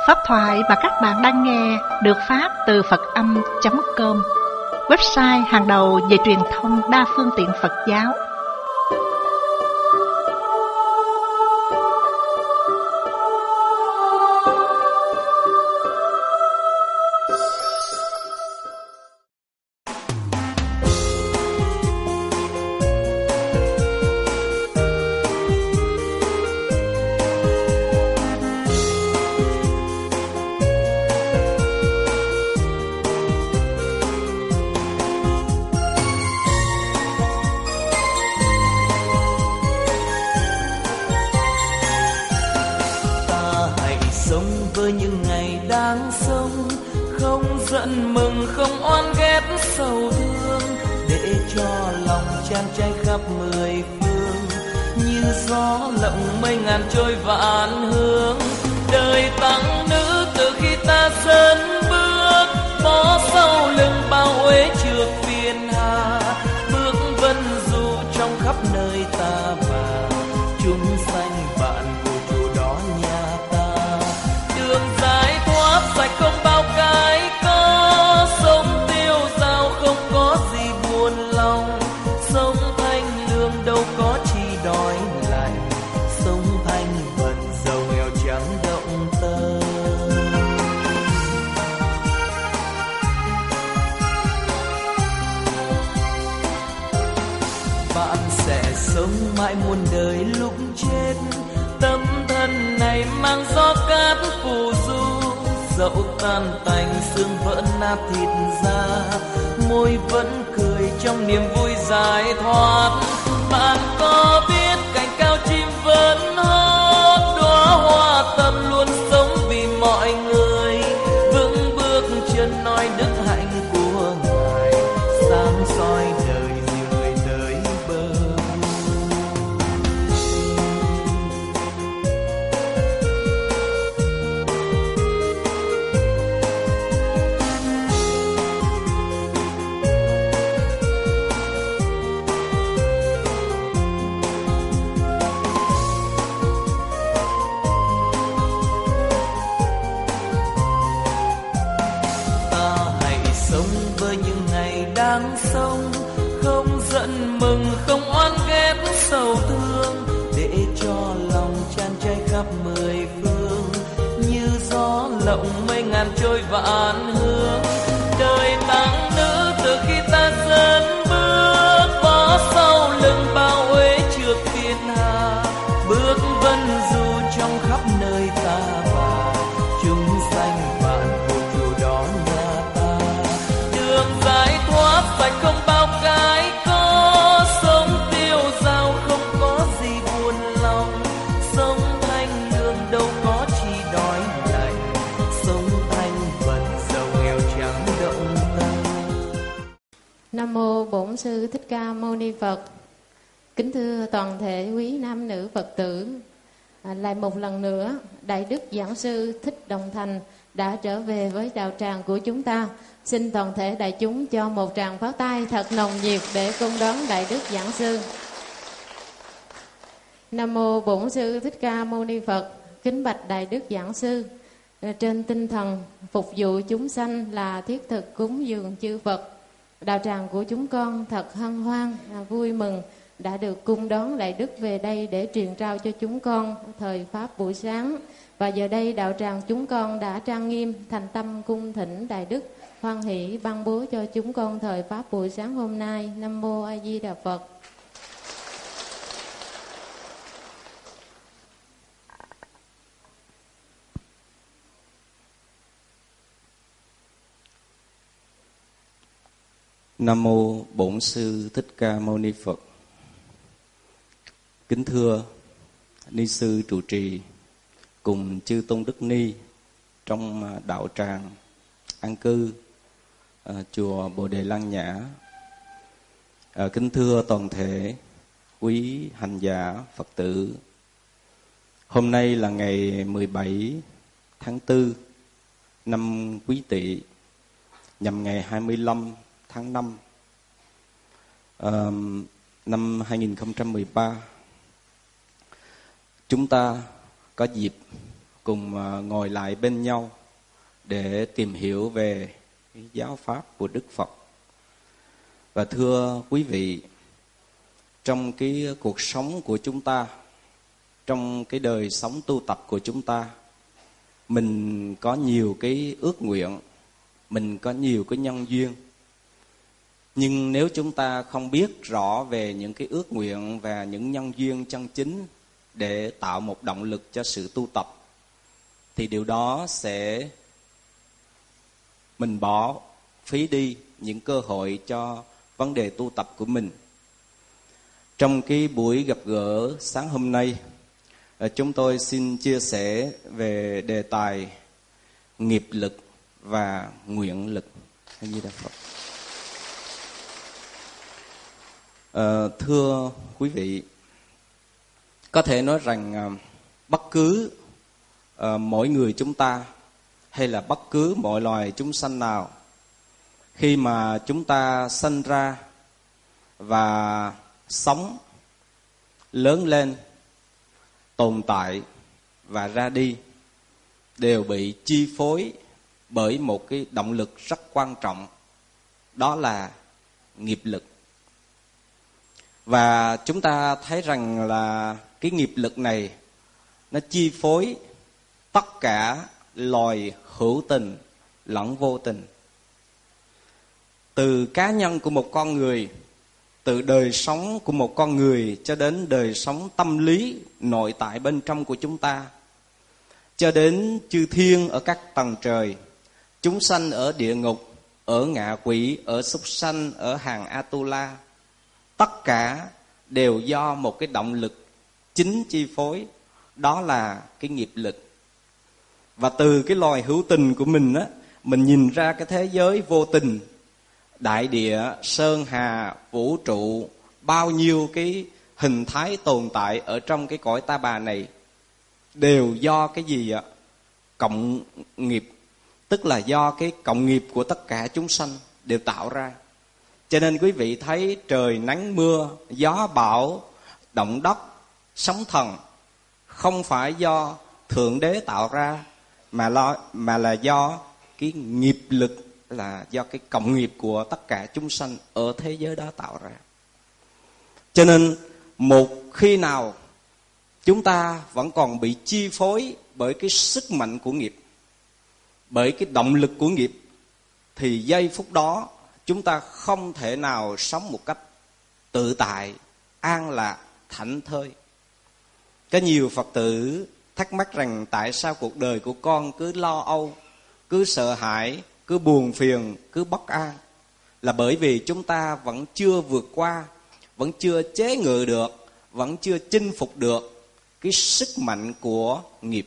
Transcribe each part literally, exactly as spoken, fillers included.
Pháp thoại mà các bạn đang nghe được phát từ Phật Âm chấm com, website hàng đầu về truyền thông đa phương tiện Phật giáo. Nam mô Bổn Sư Thích Ca Mâu Ni Phật. Kính thưa toàn thể quý nam nữ Phật tử, à, lại một lần nữa Đại Đức Giảng Sư Thích Đồng Thành đã trở về với đạo tràng của chúng ta. Xin toàn thể đại chúng cho một tràng pháo tay thật nồng nhiệt để cung đón Đại Đức Giảng Sư. Nam mô Bổn Sư Thích Ca Mâu Ni Phật. Kính bạch Đại Đức Giảng Sư, trên tinh thần phục vụ chúng sanh là thiết thực cúng dường chư Phật, đạo tràng của chúng con thật hân hoan, vui mừng đã được cung đón Đại Đức về đây để truyền trao cho chúng con thời Pháp buổi sáng. Và giờ đây đạo tràng chúng con đã trang nghiêm thành tâm cung thỉnh Đại Đức hoan hỷ ban bố cho chúng con thời Pháp buổi sáng hôm nay. Nam mô A Di Đà Phật. Nam mô Bổn Sư Thích Ca Mâu Ni Phật. Kính thưa ni sư trụ trì cùng chư tôn đức ni trong đạo tràng an cư à, chùa Bồ Đề Lăng Nhã. À, kính thưa toàn thể quý hành giả Phật tử. Hôm nay là ngày mười bảy tháng tư năm Quý Tỵ, nhằm ngày hai mươi lăm tháng năm uh, năm hai nghìn không trăm mười ba. Chúng ta có dịp cùng ngồi lại bên nhau để tìm hiểu về cái giáo pháp của Đức Phật. Và thưa quý vị, trong cái cuộc sống của chúng ta, trong cái đời sống tu tập của chúng ta, mình có nhiều cái ước nguyện, mình có nhiều cái nhân duyên. Nhưng nếu chúng ta không biết rõ về những cái ước nguyện và những nhân duyên chân chính để tạo một động lực cho sự tu tập, thì điều đó sẽ mình bỏ phí đi những cơ hội cho vấn đề tu tập của mình. Trong cái buổi gặp gỡ sáng hôm nay, chúng tôi xin chia sẻ về đề tài nghiệp lực và nguyện lực. Như Đức Phật. À, thưa quý vị, có thể nói rằng bất cứ à, mỗi người chúng ta hay là bất cứ mọi loài chúng sanh nào, khi mà chúng ta sinh ra và sống, lớn lên, tồn tại và ra đi, đều bị chi phối bởi một cái động lực rất quan trọng, đó là nghiệp lực. Và chúng ta thấy rằng là cái nghiệp lực này nó chi phối tất cả loài hữu tình lẫn vô tình. Từ cá nhân của một con người, từ đời sống của một con người cho đến đời sống tâm lý nội tại bên trong của chúng ta, cho đến chư thiên ở các tầng trời, chúng sanh ở địa ngục, ở ngạ quỷ, ở súc sanh, ở hàng Atula, tất cả đều do một cái động lực chính chi phối, đó là cái nghiệp lực. Và từ cái loài hữu tình của mình á, mình nhìn ra cái thế giới vô tình, đại địa, sơn hà, vũ trụ, bao nhiêu cái hình thái tồn tại ở trong cái cõi ta bà này đều do cái gì ạ? Cộng nghiệp, tức là do cái cộng nghiệp của tất cả chúng sanh đều tạo ra. Cho nên quý vị thấy trời nắng mưa, gió bão, động đất, sóng thần không phải do Thượng Đế tạo ra, mà lo mà là do cái nghiệp lực, là do cái cộng nghiệp của tất cả chúng sanh ở thế giới đó tạo ra. Cho nên một khi nào chúng ta vẫn còn bị chi phối bởi cái sức mạnh của nghiệp, bởi cái động lực của nghiệp, thì giây phút đó chúng ta không thể nào sống một cách tự tại, an lạc, thảnh thơi. Có nhiều Phật tử thắc mắc rằng tại sao cuộc đời của con cứ lo âu, cứ sợ hãi, cứ buồn phiền, cứ bất an. Là bởi vì chúng ta vẫn chưa vượt qua, vẫn chưa chế ngự được, vẫn chưa chinh phục được cái sức mạnh của nghiệp.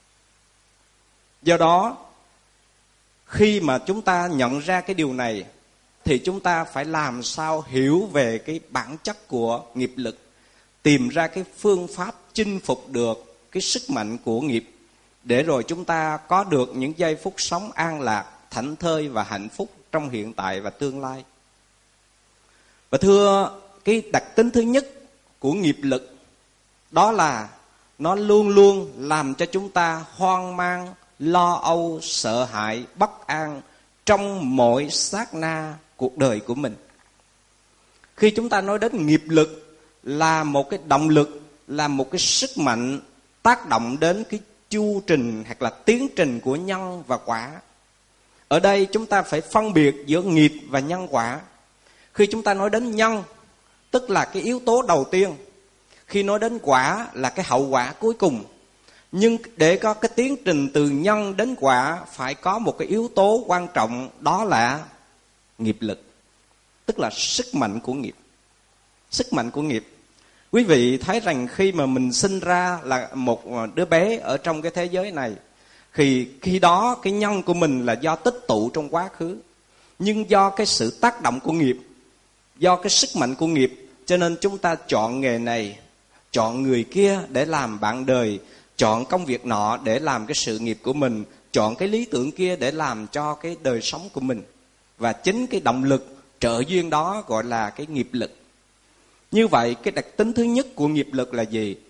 Do đó, khi mà chúng ta nhận ra cái điều này, thì chúng ta phải làm sao hiểu về cái bản chất của nghiệp lực, tìm ra cái phương pháp chinh phục được cái sức mạnh của nghiệp, để rồi chúng ta có được những giây phút sống an lạc, thảnh thơi và hạnh phúc trong hiện tại và tương lai. Và thưa, cái đặc tính thứ nhất của nghiệp lực, đó là nó luôn luôn làm cho chúng ta hoang mang, lo âu, sợ hãi, bất an trong mỗi sát na cuộc đời của mình. Khi chúng ta nói đến nghiệp lực là một cái động lực, là một cái sức mạnh tác động đến cái chu trình hoặc là tiến trình của nhân và quả. Ở đây chúng ta phải phân biệt giữa nghiệp và nhân quả. Khi chúng ta nói đến nhân, tức là cái yếu tố đầu tiên. Khi nói đến quả là cái hậu quả cuối cùng. Nhưng để có cái tiến trình từ nhân đến quả, phải có một cái yếu tố quan trọng, đó là nghiệp lực, tức là sức mạnh của nghiệp. Sức mạnh của nghiệp. Quý vị thấy rằng khi mà mình sinh ra là một đứa bé ở trong cái thế giới này, thì khi đó cái nhân của mình là do tích tụ trong quá khứ. Nhưng do cái sự tác động của nghiệp, do cái sức mạnh của nghiệp, cho nên chúng ta chọn nghề này, chọn người kia để làm bạn đời, chọn công việc nọ để làm cái sự nghiệp của mình, chọn cái lý tưởng kia để làm cho cái đời sống của mình. Và chính cái động lực trợ duyên đó gọi là cái nghiệp lực. Như vậy cái đặc tính thứ nhất của nghiệp lực là gì?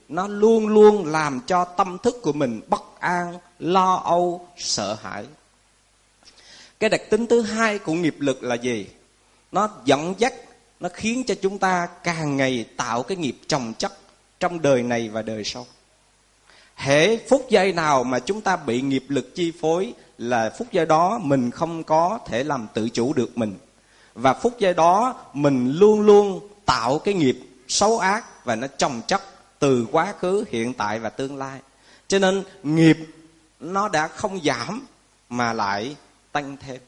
nó luôn luôn làm cho tâm thức của mình bất an, lo âu, sợ hãi. Cái đặc tính thứ hai của nghiệp lực là gì? Nó dẫn dắt, nó khiến cho chúng ta càng ngày tạo cái nghiệp chồng chất trong đời này và đời sau. Hễ phút giây nào mà chúng ta bị nghiệp lực chi phối là phút giây đó mình không có thể làm tự chủ được mình. Và phút giây đó mình luôn luôn tạo cái nghiệp xấu ác và nó chồng chất từ quá khứ, hiện tại và tương lai. Cho nên nghiệp nó đã không giảm mà lại tăng thêm.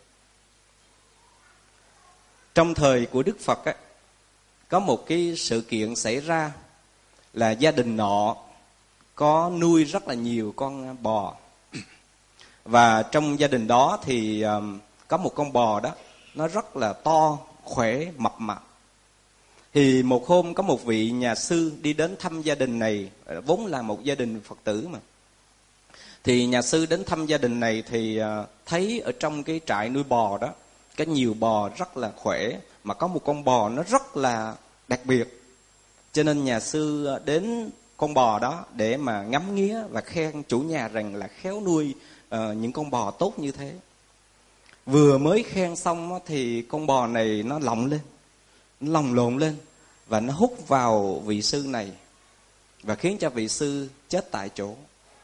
Trong thời của Đức Phật ấy, có một cái sự kiện xảy ra là gia đình nọ có nuôi rất là nhiều con bò. Và trong gia đình đó thì um, có một con bò đó, nó rất là to, khỏe, mập mạp. Thì một hôm có một vị nhà sư đi đến thăm gia đình này, vốn là một gia đình Phật tử mà. Thì nhà sư đến thăm gia đình này thì uh, thấy ở trong cái trại nuôi bò đó, có nhiều bò rất là khỏe, mà có một con bò nó rất là đặc biệt. Cho nên nhà sư đến con bò đó để mà ngắm nghía và khen chủ nhà rằng là khéo nuôi uh, những con bò tốt như thế. Vừa mới khen xong thì con bò này nó lọng lên, nó lồng lộn lên và nó hút vào vị sư này và khiến cho vị sư chết tại chỗ.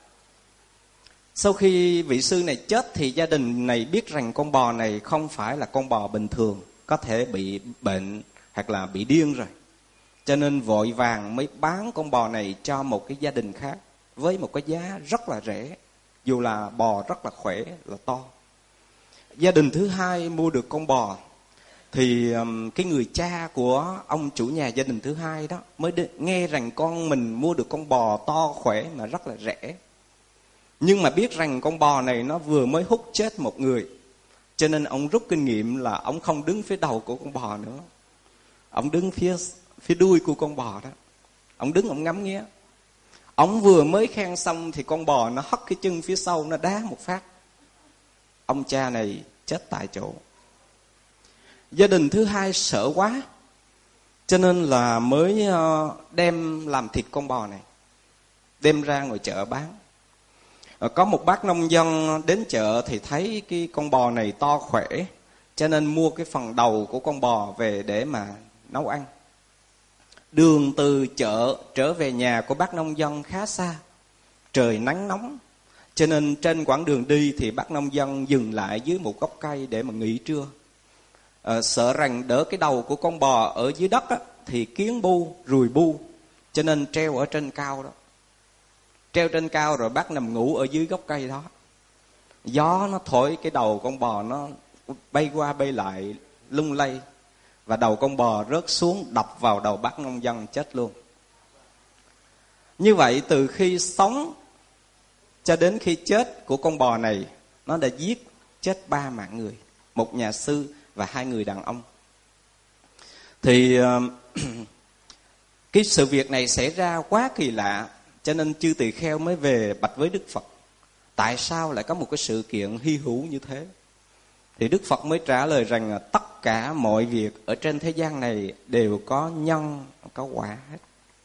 Sau khi vị sư này chết thì gia đình này biết rằng con bò này không phải là con bò bình thường, có thể bị bệnh hoặc là bị điên rồi. Cho nên vội vàng mới bán con bò này cho một cái gia đình khác với một cái giá rất là rẻ, dù là bò rất là khỏe, là to. Gia đình thứ hai mua được con bò thì um, cái người cha của ông chủ nhà gia đình thứ hai đó mới đi, nghe rằng con mình mua được con bò to khỏe mà rất là rẻ. Nhưng mà biết rằng con bò này nó vừa mới hút chết một người, cho nên ông rút kinh nghiệm là ông không đứng phía đầu của con bò nữa, ông đứng phía phía đuôi của con bò đó. Ông đứng ông ngắm nghía. Ông vừa mới khen xong thì con bò nó hất cái chân phía sau, nó đá một phát. Ông cha này chết tại chỗ. Gia đình thứ hai sợ quá, cho nên là mới đem làm thịt con bò này, đem ra ngoài chợ bán. Có một bác nông dân đến chợ thì thấy cái con bò này to khỏe, cho nên mua cái phần đầu của con bò về để mà nấu ăn. Đường từ chợ trở về nhà của bác nông dân khá xa, trời nắng nóng, cho nên trên quãng đường đi thì bác nông dân dừng lại dưới một gốc cây để mà nghỉ trưa. À, sợ rằng đỡ cái đầu của con bò ở dưới đất á, thì kiến bu, ruồi bu, cho nên treo ở trên cao đó. Treo trên cao rồi bác nằm ngủ ở dưới gốc cây đó. Gió nó thổi cái đầu con bò nó bay qua bay lại, lung lay, và đầu con bò rớt xuống đập vào đầu bác nông dân chết luôn. Như vậy từ khi sống cho đến khi chết của con bò này, nó đã giết chết ba mạng người, một nhà sư và hai người đàn ông. Thì cái sự việc này xảy ra quá kỳ lạ, cho nên chư tỳ kheo mới về bạch với Đức Phật, tại sao lại có một cái sự kiện hy hữu như thế? Thì Đức Phật mới trả lời rằng tất cả mọi việc ở trên thế gian này đều có nhân, có quả hết.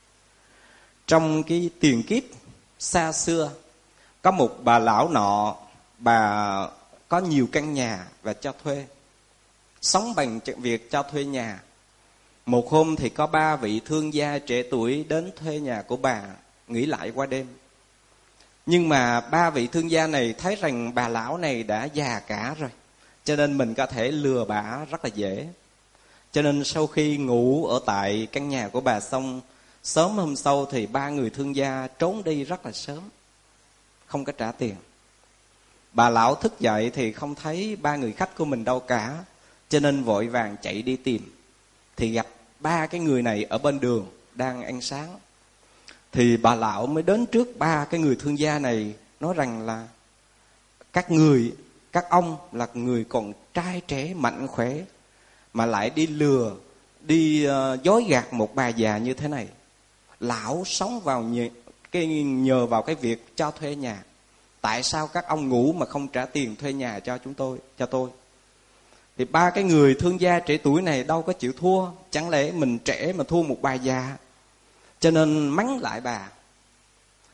Trong cái tiền kiếp xa xưa, có một bà lão nọ, bà có nhiều căn nhà và cho thuê, sống bằng việc cho thuê nhà. Một hôm thì có ba vị thương gia trẻ tuổi đến thuê nhà của bà, nghỉ lại qua đêm. Nhưng mà ba vị thương gia này thấy rằng bà lão này đã già cả rồi, cho nên mình có thể lừa bà rất là dễ. Cho nên sau khi ngủ ở tại căn nhà của bà xong, sớm hôm sau thì ba người thương gia trốn đi rất là sớm, không có trả tiền. Bà lão thức dậy thì không thấy ba người khách của mình đâu cả, cho nên vội vàng chạy đi tìm. Thì gặp ba cái người này ở bên đường đang ăn sáng. Thì bà lão mới đến trước ba cái người thương gia này, nói rằng là các người, các ông là người còn trai trẻ mạnh khỏe, mà lại đi lừa, đi uh, dối gạt một bà già như thế này. Lão sống vào nhờ, cái, nhờ vào cái việc cho thuê nhà. Tại sao các ông ngủ mà không trả tiền thuê nhà cho chúng tôi, cho tôi? Thì ba cái người thương gia trẻ tuổi này đâu có chịu thua. Chẳng lẽ mình trẻ mà thua một bà già? Cho nên mắng lại bà.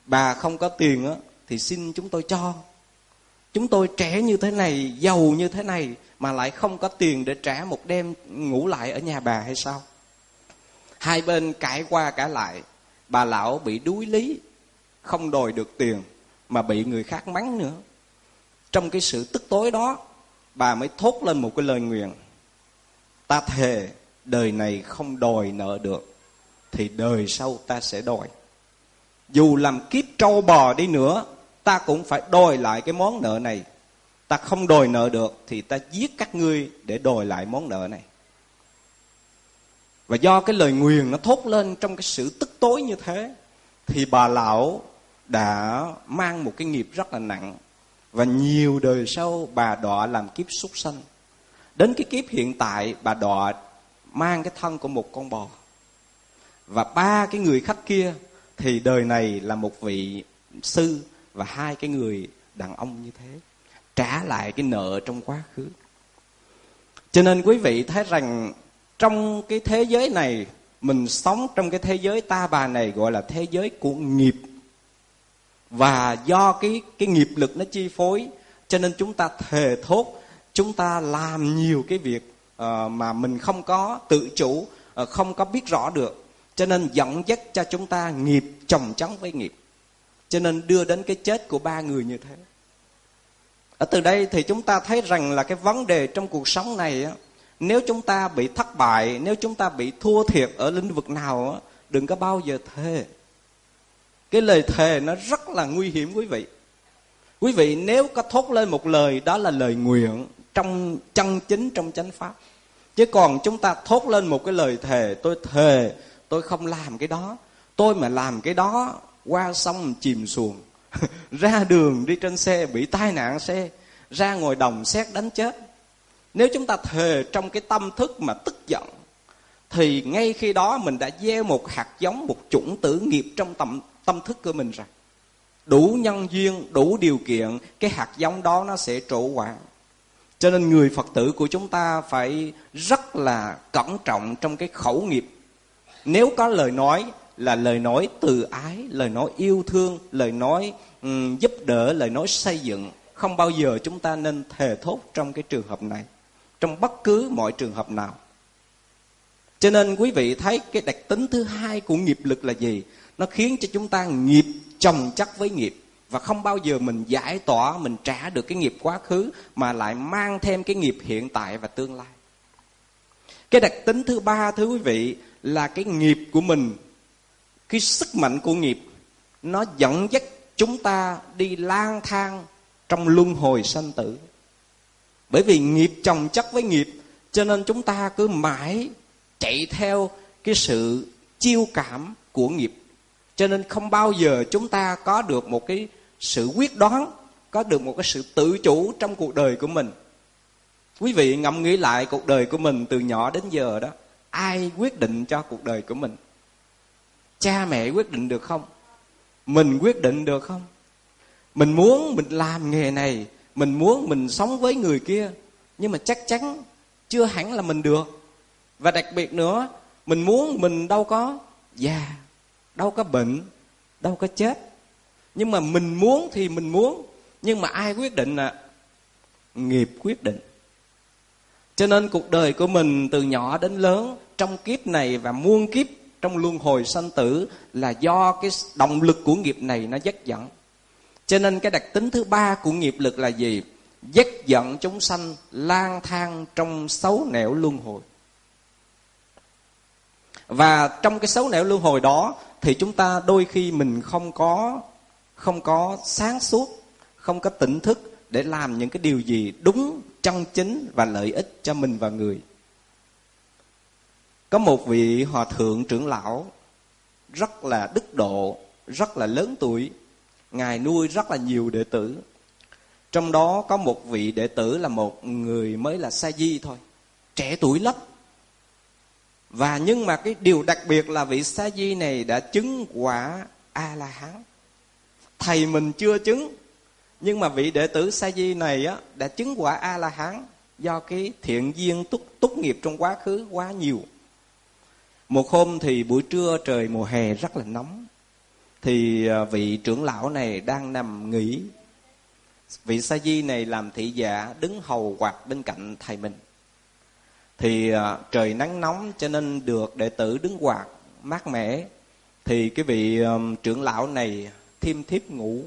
bà không có tiền á, thì xin chúng tôi cho. Chúng tôi trẻ như thế này, giàu như thế này, mà lại không có tiền để trả một đêm ngủ lại ở nhà bà hay sao? Hai bên cãi qua cãi lại, bà lão bị đuối lý, không đòi được tiền, mà bị người khác mắng nữa. Trong cái sự tức tối đó, bà mới thốt lên một cái lời nguyền: ta thề đời này không đòi nợ được, thì đời sau ta sẽ đòi. Dù làm kiếp trâu bò đi nữa, ta cũng phải đòi lại cái món nợ này. Ta không đòi nợ được thì ta giết các ngươi để đòi lại món nợ này. Và do cái lời nguyền nó thốt lên trong cái sự tức tối như thế, thì bà lão đã mang một cái nghiệp rất là nặng. Và nhiều đời sau bà đọa làm kiếp súc sanh. Đến cái kiếp hiện tại, bà đọa mang cái thân của một con bò. Và ba cái người khách kia thì đời này là một vị sư, và hai cái người đàn ông như thế, trả lại cái nợ trong quá khứ. Cho nên quý vị thấy rằng trong cái thế giới này, mình sống trong cái thế giới ta bà này gọi là thế giới của nghiệp. Và do cái, cái nghiệp lực nó chi phối, cho nên chúng ta thề thốt, chúng ta làm nhiều cái việc uh, mà mình không có tự chủ, uh, không có biết rõ được. Cho nên dẫn dắt cho chúng ta nghiệp chồng chất với nghiệp, cho nên đưa đến cái chết của ba người như thế. Ở từ đây thì chúng ta thấy rằng là cái vấn đề trong cuộc sống này á, nếu chúng ta bị thất bại, nếu chúng ta bị thua thiệt ở lĩnh vực nào á, đừng có bao giờ thề. Cái lời thề nó rất là nguy hiểm quý vị. Quý vị nếu có thốt lên một lời, đó là lời nguyện trong chân chính trong chánh pháp. Chứ còn chúng ta thốt lên một cái lời thề: tôi thề tôi không làm cái đó, tôi mà làm cái đó qua sông chìm xuồng, ra đường đi trên xe bị tai nạn xe, ra ngoài đồng sét đánh chết. Nếu chúng ta thề trong cái tâm thức mà tức giận, thì ngay khi đó mình đã gieo một hạt giống, một chủng tử nghiệp trong tâm, tâm thức của mình rồi. Đủ nhân duyên, đủ điều kiện, cái hạt giống đó nó sẽ trổ quả. Cho nên người Phật tử của chúng ta phải rất là cẩn trọng trong cái khẩu nghiệp. Nếu có lời nói là lời nói từ ái, lời nói yêu thương, lời nói um, giúp đỡ, lời nói xây dựng. Không bao giờ chúng ta nên thề thốt trong cái trường hợp này, trong bất cứ mọi trường hợp nào. Cho nên quý vị thấy cái đặc tính thứ hai của nghiệp lực là gì? Nó khiến cho chúng ta nghiệp chồng chất với nghiệp, và không bao giờ mình giải tỏa, mình trả được cái nghiệp quá khứ, mà lại mang thêm cái nghiệp hiện tại và tương lai. Cái đặc tính thứ ba, thưa quý vị, là cái nghiệp của mình, cái sức mạnh của nghiệp, nó dẫn dắt chúng ta đi lang thang trong luân hồi sanh tử. Bởi vì nghiệp chồng chất với nghiệp, cho nên chúng ta cứ mãi chạy theo cái sự chiêu cảm của nghiệp. Cho nên không bao giờ chúng ta có được một cái sự quyết đoán, có được một cái sự tự chủ trong cuộc đời của mình. Quý vị ngẫm nghĩ lại cuộc đời của mình từ nhỏ đến giờ đó, ai quyết định cho cuộc đời của mình? Cha mẹ quyết định được không? Mình quyết định được không? Mình muốn mình làm nghề này, mình muốn mình sống với người kia, nhưng mà chắc chắn chưa hẳn là mình được. Và đặc biệt nữa, mình muốn mình đâu có già, đâu có bệnh, đâu có chết. Nhưng mà mình muốn thì mình muốn, nhưng mà ai quyết định à? Nghiệp quyết định. Cho nên cuộc đời của mình từ nhỏ đến lớn, trong kiếp này và muôn kiếp trong luân hồi sanh tử, là do cái động lực của nghiệp này nó dắt dẫn. Cho nên cái đặc tính thứ ba của nghiệp lực là gì? Dắt dẫn chúng sanh lang thang trong xấu nẻo luân hồi. Và trong cái xấu nẻo luân hồi đó thì chúng ta đôi khi mình không có không có sáng suốt, không có tỉnh thức để làm những cái điều gì đúng, chân chính và lợi ích cho mình và người. Có một vị hòa thượng trưởng lão rất là đức độ, rất là lớn tuổi. Ngài nuôi rất là nhiều đệ tử. Trong đó có một vị đệ tử là một người mới là sa di thôi, trẻ tuổi lắm. Và nhưng mà cái điều đặc biệt là vị sa di này đã chứng quả A-la-hán. Thầy mình chưa chứng, nhưng mà vị đệ tử sa di này á, đã chứng quả A-la-hán do cái thiện duyên túc, túc nghiệp trong quá khứ quá nhiều. Một hôm thì buổi trưa trời mùa hè rất là nóng. thì vị trưởng lão này đang nằm nghỉ. Vị sa di này làm thị giả đứng hầu quạt bên cạnh thầy mình. Thì trời nắng nóng cho nên được đệ tử đứng quạt mát mẻ. Thì cái vị trưởng lão này thiêm thiếp ngủ.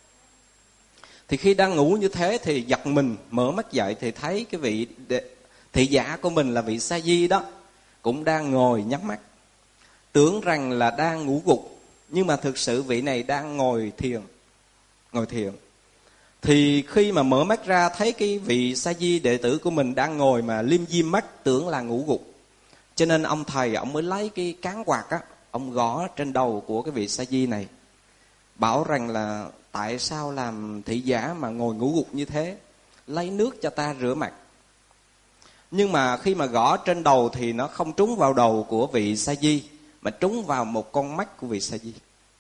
Thì khi đang ngủ như thế thì giật mình, mở mắt dậy thì thấy cái vị thị giả của mình là vị sa di đó cũng đang ngồi nhắm mắt, tưởng rằng là đang ngủ gục, nhưng mà thực sự vị này đang ngồi thiền. Ngồi thiền. Thì khi mà mở mắt ra thấy cái vị sa di đệ tử của mình đang ngồi mà liêm diêm mắt, tưởng là ngủ gục. Cho nên ông thầy ông mới lấy cái cán quạt á, ông gõ trên đầu của cái vị sa di này, bảo rằng là tại sao làm thị giả mà ngồi ngủ gục như thế, lấy nước cho ta rửa mặt. Nhưng mà khi mà gõ trên đầu thì nó không trúng vào đầu của vị sa di, mà trúng vào một con mắt của vị sa di.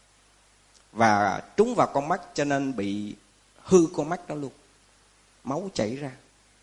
Và trúng vào con mắt cho nên bị hư con mắt đó luôn, máu chảy ra.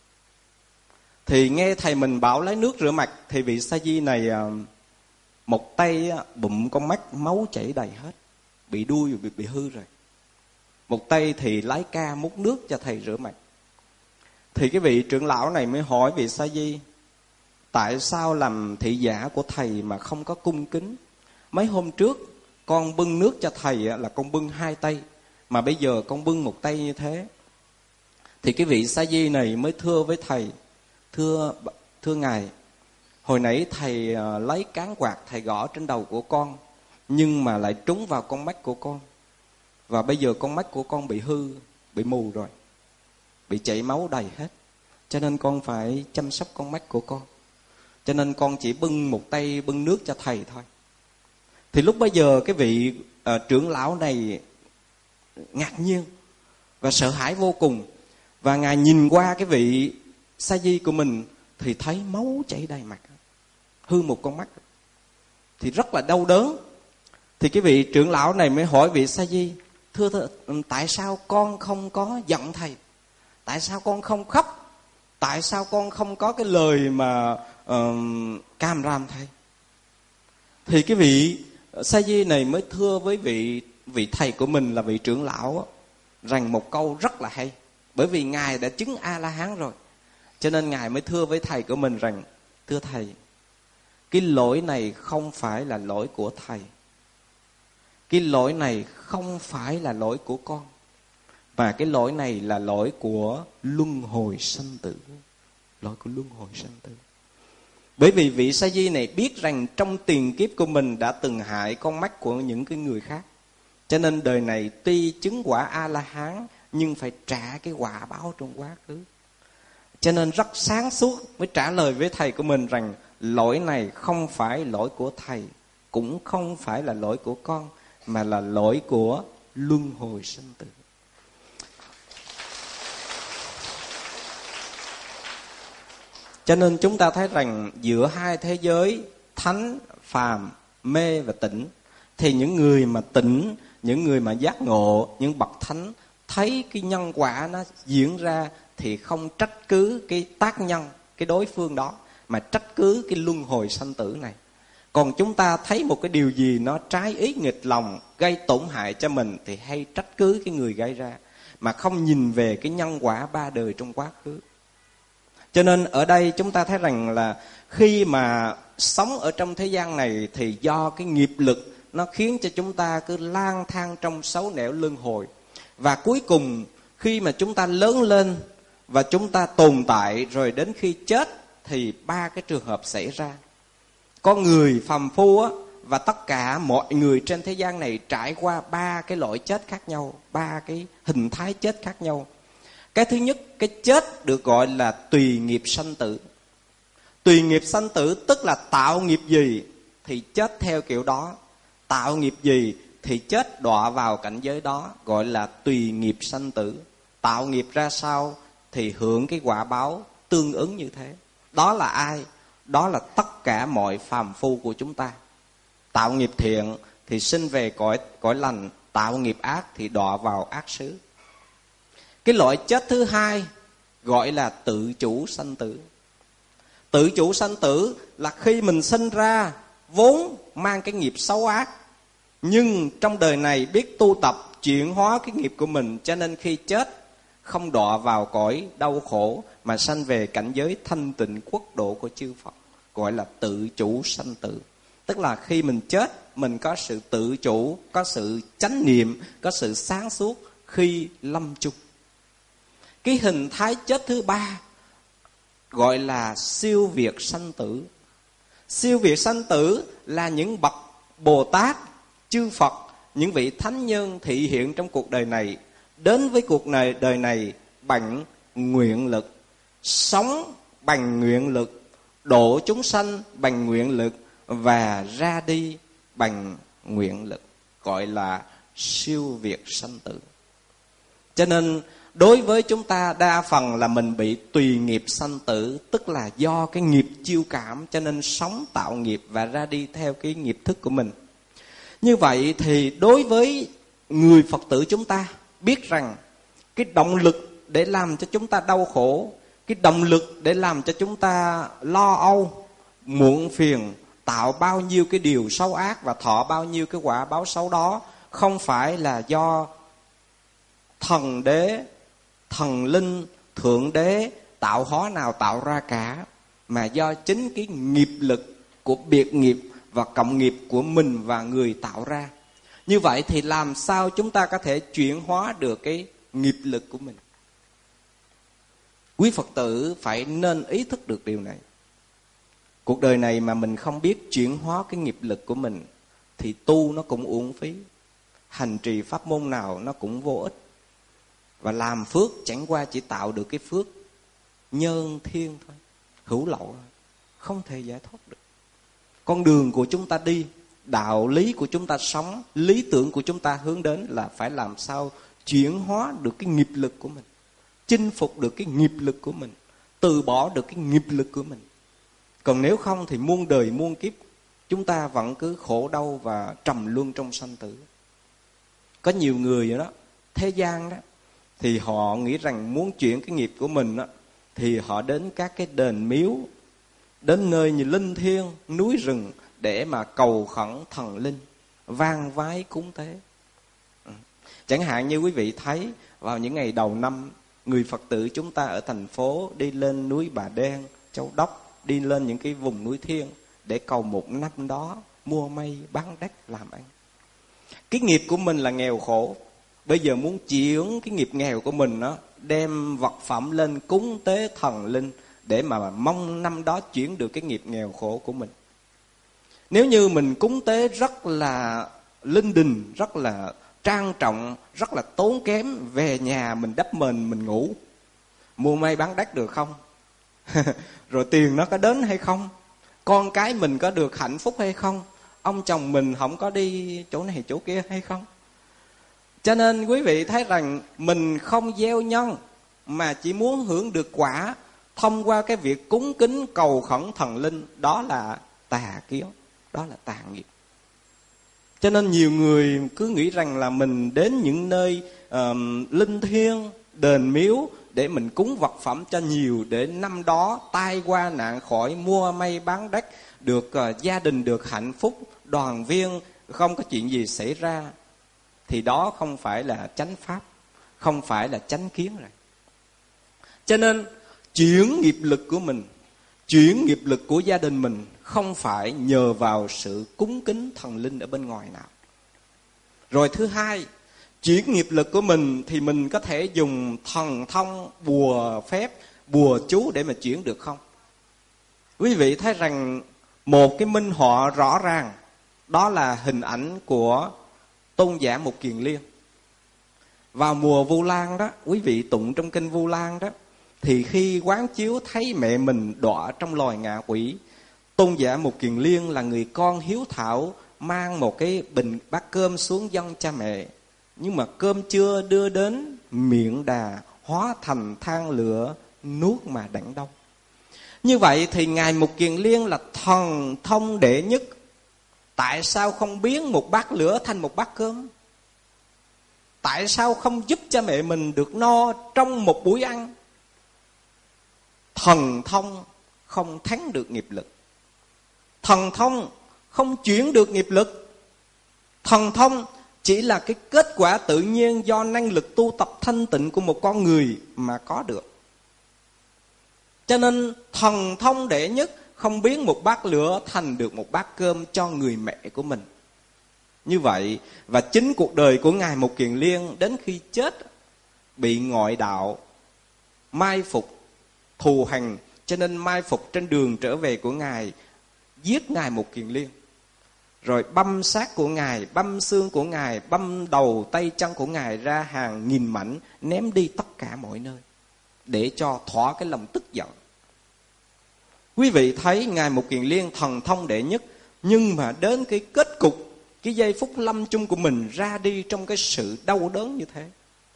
Thì nghe thầy mình bảo lấy nước rửa mặt, thì vị sa di này một tay bụm con mắt, máu chảy đầy hết, bị đuôi bị, bị hư rồi. Một tay thì lái ca múc nước cho thầy rửa mặt. Thì cái vị trưởng lão này mới hỏi vị sa di, tại sao làm thị giả của thầy mà không có cung kính? Mấy hôm trước con bưng nước cho thầy là con bưng hai tay, mà bây giờ con bưng một tay như thế. Thì cái vị sa di này mới thưa với thầy, Thưa thưa ngài, hồi nãy thầy lấy cán quạt thầy gõ trên đầu của con, nhưng mà lại trúng vào con mắt của con. Và bây giờ con mắt của con bị hư, bị mù rồi, bị chảy máu đầy hết. Cho nên con phải chăm sóc con mắt của con. Cho nên con chỉ bưng một tay bưng nước cho thầy thôi. Thì lúc bây giờ cái vị uh, trưởng lão này ngạc nhiên và sợ hãi vô cùng. Và ngài nhìn qua cái vị sa di của mình thì thấy máu chảy đầy mặt, hư một con mắt, thì rất là đau đớn. Thì cái vị trưởng lão này mới hỏi vị sa di, thưa, thưa tại sao con không có giận thầy, tại sao con không khóc, tại sao con không có cái lời mà uh, càm ràm thầy. Thì cái vị sa di này mới thưa với vị vị thầy của mình là vị trưởng lão rằng một câu rất là hay. Bởi vì ngài đã chứng A La Hán rồi, cho nên ngài mới thưa với thầy của mình rằng, thưa thầy, cái lỗi này không phải là lỗi của thầy, cái lỗi này không phải là lỗi của con, mà cái lỗi này là lỗi của luân hồi sanh tử. Lỗi của luân hồi sanh tử. Bởi vì vị sa di này biết rằng trong tiền kiếp của mình đã từng hại con mắt của những cái người khác, cho nên đời này tuy chứng quả A La Hán nhưng phải trả cái quả báo trong quá khứ. Cho nên rất sáng suốt mới trả lời với thầy của mình rằng lỗi này không phải lỗi của thầy, cũng không phải là lỗi của con, mà là lỗi của luân hồi sinh tử. Cho nên chúng ta thấy rằng giữa hai thế giới thánh, phàm, mê và tỉnh, thì những người mà tỉnh, những người mà giác ngộ, những bậc thánh thấy cái nhân quả nó diễn ra thì không trách cứ cái tác nhân, cái đối phương đó, mà trách cứ cái luân hồi sanh tử này. Còn chúng ta thấy một cái điều gì nó trái ý nghịch lòng, gây tổn hại cho mình thì hay trách cứ cái người gây ra, mà không nhìn về cái nhân quả ba đời trong quá khứ. Cho nên ở đây chúng ta thấy rằng là khi mà sống ở trong thế gian này thì do cái nghiệp lực nó khiến cho chúng ta cứ lang thang trong sáu nẻo luân hồi. Và cuối cùng khi mà chúng ta lớn lên và chúng ta tồn tại rồi đến khi chết thì ba cái trường hợp xảy ra. Con người phàm phu á, và tất cả mọi người trên thế gian này trải qua ba cái loại chết khác nhau, ba cái hình thái chết khác nhau. Cái thứ nhất, cái chết được gọi là tùy nghiệp sanh tử. Tùy nghiệp sanh tử tức là tạo nghiệp gì thì chết theo kiểu đó, tạo nghiệp gì thì chết đọa vào cảnh giới đó, gọi là tùy nghiệp sanh tử. Tạo nghiệp ra sao thì hưởng cái quả báo tương ứng như thế. Đó là ai? Đó là tất cả mọi phàm phu của chúng ta. Tạo nghiệp thiện thì sinh về cõi, cõi lành, tạo nghiệp ác thì đọa vào ác xứ. Cái loại chết thứ hai gọi là tự chủ sanh tử. Tự chủ sanh tử là khi mình sinh ra vốn mang cái nghiệp xấu ác, Nhưng trong đời này biết tu tập chuyển hóa cái nghiệp của mình, cho nên khi chết không đọa vào cõi đau khổ mà sanh về cảnh giới thanh tịnh quốc độ của chư Phật, gọi là tự chủ sanh tử. Tức là khi mình chết, mình có sự tự chủ, có sự chánh niệm, có sự sáng suốt khi lâm chung. Cái hình thái chết thứ ba gọi là siêu việt sanh tử. Siêu việt sanh tử là những bậc Bồ Tát, chư Phật, những vị thánh nhân thị hiện trong cuộc đời này, đến với cuộc đời, đời này bằng nguyện lực, sống bằng nguyện lực, độ chúng sanh bằng nguyện lực, và ra đi bằng nguyện lực, gọi là siêu việt sanh tử. Cho nên đối với chúng ta đa phần là mình bị tùy nghiệp sanh tử, tức là do cái nghiệp chiêu cảm, cho nên sống tạo nghiệp và ra đi theo cái nghiệp thức của mình. Như vậy thì đối với người Phật tử chúng ta biết rằng cái động lực để làm cho chúng ta đau khổ, cái động lực để làm cho chúng ta lo âu, muộn phiền, tạo bao nhiêu cái điều xấu ác và thọ bao nhiêu cái quả báo xấu đó, không phải là do thần đế, thần linh, thượng đế, tạo hóa nào tạo ra cả, mà do chính cái nghiệp lực của biệt nghiệp và cộng nghiệp của mình và người tạo ra. Như vậy thì làm sao chúng ta có thể chuyển hóa được cái nghiệp lực của mình? Quý Phật tử phải nên ý thức được điều này. Cuộc đời này mà mình không biết chuyển hóa cái nghiệp lực của mình thì tu nó cũng uổng phí, hành trì pháp môn nào nó cũng vô ích. Và làm phước chẳng qua chỉ tạo được cái phước nhân thiên thôi, hữu lậu thôi, không thể giải thoát được. Con đường của chúng ta đi, đạo lý của chúng ta sống, lý tưởng của chúng ta hướng đến là phải làm sao chuyển hóa được cái nghiệp lực của mình, chinh phục được cái nghiệp lực của mình, từ bỏ được cái nghiệp lực của mình. Còn nếu không thì muôn đời muôn kiếp chúng ta vẫn cứ khổ đau và trầm luân trong sanh tử. Có nhiều người vậy đó, thế gian đó, thì họ nghĩ rằng muốn chuyển cái nghiệp của mình đó, thì họ đến các cái đền miếu, đến nơi như linh thiêng, núi rừng để mà cầu khẩn thần linh, vang vái cúng tế. Chẳng hạn như quý vị thấy vào những ngày đầu năm, người Phật tử chúng ta ở thành phố đi lên núi Bà Đen, Châu Đốc, đi lên những cái vùng núi thiêng để cầu một năm đó mua may bán đất làm ăn. Cái nghiệp của mình là nghèo khổ, bây giờ muốn chuyển cái nghiệp nghèo của mình đó, đem vật phẩm lên cúng tế thần linh để mà mong năm đó chuyển được cái nghiệp nghèo khổ của mình. Nếu như mình cúng tế rất là linh đình, rất là trang trọng, rất là tốn kém, về nhà mình đắp mền mình ngủ, mua may bán đất được không? Rồi tiền nó có đến hay không? Con cái mình có được hạnh phúc hay không? Ông chồng mình không có đi chỗ này chỗ kia hay không? Cho nên quý vị thấy rằng mình không gieo nhân mà chỉ muốn hưởng được quả thông qua cái việc cúng kính cầu khẩn thần linh, đó là tà kiến, đó là tà nghiệp. Cho nên nhiều người cứ nghĩ rằng là mình đến những nơi uh, linh thiêng, đền miếu để mình cúng vật phẩm cho nhiều, để năm đó tai qua nạn khỏi, mua may bán đất, được uh, gia đình được hạnh phúc, đoàn viên, không có chuyện gì xảy ra. Thì đó không phải là chánh pháp, không phải là chánh kiến rồi. Cho nên chuyển nghiệp lực của mình, chuyển nghiệp lực của gia đình mình không phải nhờ vào sự cúng kính thần linh ở bên ngoài nào. Rồi thứ hai, chuyển nghiệp lực của mình thì mình có thể dùng thần thông, bùa phép, bùa chú để mà chuyển được không? Quý vị thấy rằng một cái minh họa rõ ràng, đó là hình ảnh của Tôn giả Mục Kiền Liên. Vào mùa Vu Lan đó, quý vị tụng trong kinh Vu Lan đó, thì khi quán chiếu thấy mẹ mình đọa trong loài ngạ quỷ, Tôn giả Mục Kiền Liên là người con hiếu thảo, mang một cái bình bát cơm xuống dâng cha mẹ. Nhưng mà cơm chưa đưa đến miệng đà, hóa thành than lửa, nuốt mà đặng đông. Như vậy thì Ngài Mục Kiền Liên là thần thông đệ nhất, tại sao không biến một bát lửa thành một bát cơm? Tại sao không giúp cha mẹ mình được no trong một buổi ăn? Thần thông không thắng được nghiệp lực, thần thông không chuyển được nghiệp lực. Thần thông chỉ là cái kết quả tự nhiên do năng lực tu tập thanh tịnh của một con người mà có được. Cho nên thần thông đệ nhất không biến một bát lửa thành được một bát cơm cho người mẹ của mình. Như vậy, và chính cuộc đời của Ngài Mục Kiền Liên đến khi chết bị ngoại đạo mai phục, thù hằn, cho nên mai phục trên đường trở về của Ngài, giết Ngài Mục Kiền Liên. Rồi băm xác của Ngài, băm xương của Ngài, băm đầu tay chân của Ngài ra hàng nghìn mảnh, ném đi tất cả mọi nơi, để cho thỏa cái lòng tức giận. Quý vị thấy Ngài Mục Kiền Liên thần thông đệ nhất, nhưng mà đến cái kết cục, cái giây phút lâm chung của mình ra đi trong cái sự đau đớn như thế.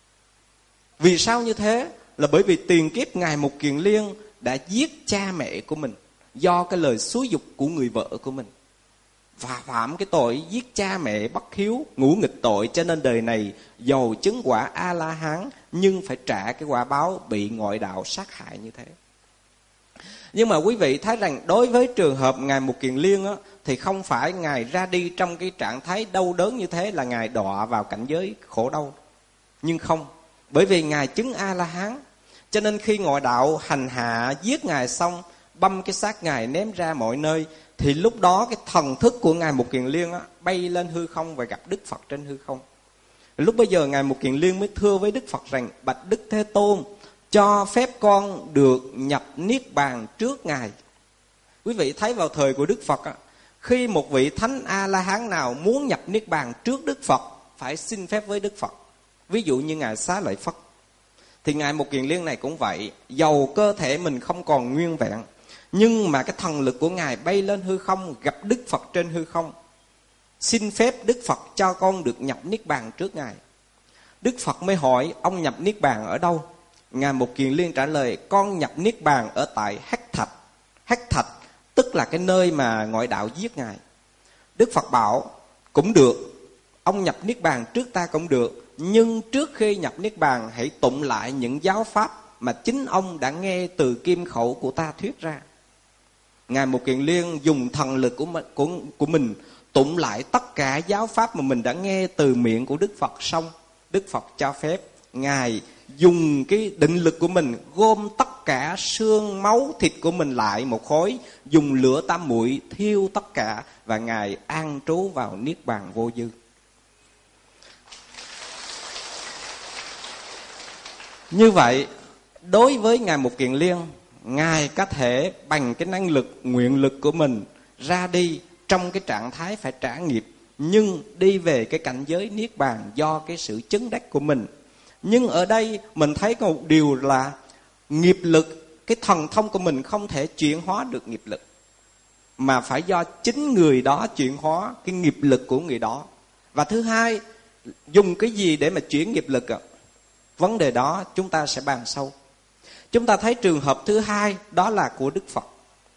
Vì sao như thế? Là bởi vì tiền kiếp Ngài Mục Kiền Liên đã giết cha mẹ của mình do cái lời xúi giục của người vợ của mình, và phạm cái tội giết cha mẹ bất hiếu, ngũ nghịch tội, cho nên đời này dầu chứng quả A-la-hán nhưng phải trả cái quả báo bị ngoại đạo sát hại như thế. Nhưng mà quý vị thấy rằng đối với trường hợp Ngài Mục Kiền Liên á, thì không phải Ngài ra đi trong cái trạng thái đau đớn như thế là Ngài đọa vào cảnh giới khổ đau. Nhưng không, bởi vì Ngài chứng A-la-hán, cho nên khi ngoại đạo hành hạ giết Ngài xong, băm cái xác Ngài ném ra mọi nơi, thì lúc đó cái thần thức của Ngài Mục Kiền Liên á, bay lên hư không và gặp Đức Phật trên hư không. Lúc bấy giờ Ngài Mục Kiền Liên mới thưa với Đức Phật rằng: bạch Đức Thế Tôn, cho phép con được nhập Niết Bàn trước Ngài. Quý vị thấy vào thời của Đức Phật á, khi một vị Thánh A-la-hán nào muốn nhập Niết Bàn trước Đức Phật, phải xin phép với Đức Phật. Ví dụ như Ngài Xá Lợi Phất, thì Ngài Mục Kiền Liên này cũng vậy. Dầu cơ thể mình không còn nguyên vẹn, nhưng mà cái thần lực của Ngài bay lên hư không, gặp Đức Phật trên hư không, xin phép Đức Phật cho con được nhập Niết Bàn trước Ngài. Đức Phật mới hỏi: ông nhập Niết Bàn ở đâu? Ngài Mục Kiền Liên trả lời: con nhập Niết Bàn ở tại Hắc Thạch. Hắc Thạch tức là cái nơi mà ngoại đạo giết Ngài. Đức Phật bảo: cũng được, ông nhập Niết Bàn trước ta cũng được, nhưng trước khi nhập Niết Bàn hãy tụng lại những giáo pháp mà chính ông đã nghe từ kim khẩu của ta thuyết ra. Ngài Mục Kiền Liên dùng thần lực của mình, của, của mình tụng lại tất cả giáo pháp mà mình đã nghe từ miệng của Đức Phật xong, Đức Phật cho phép Ngài dùng cái định lực của mình gom tất cả xương máu thịt của mình lại một khối, dùng lửa tam muội thiêu tất cả, và Ngài an trú vào Niết Bàn vô dư. Như vậy, đối với Ngài Mục Kiền Liên, Ngài có thể bằng cái năng lực, nguyện lực của mình ra đi trong cái trạng thái phải trả nghiệp, nhưng đi về cái cảnh giới Niết Bàn do cái sự chứng đắc của mình. Nhưng ở đây mình thấy có một điều là nghiệp lực, cái thần thông của mình không thể chuyển hóa được nghiệp lực, mà phải do chính người đó chuyển hóa cái nghiệp lực của người đó. Và thứ hai, dùng cái gì để mà chuyển nghiệp lực ạ? Vấn đề đó chúng ta sẽ bàn sau. Chúng ta thấy trường hợp thứ hai, đó là của Đức Phật.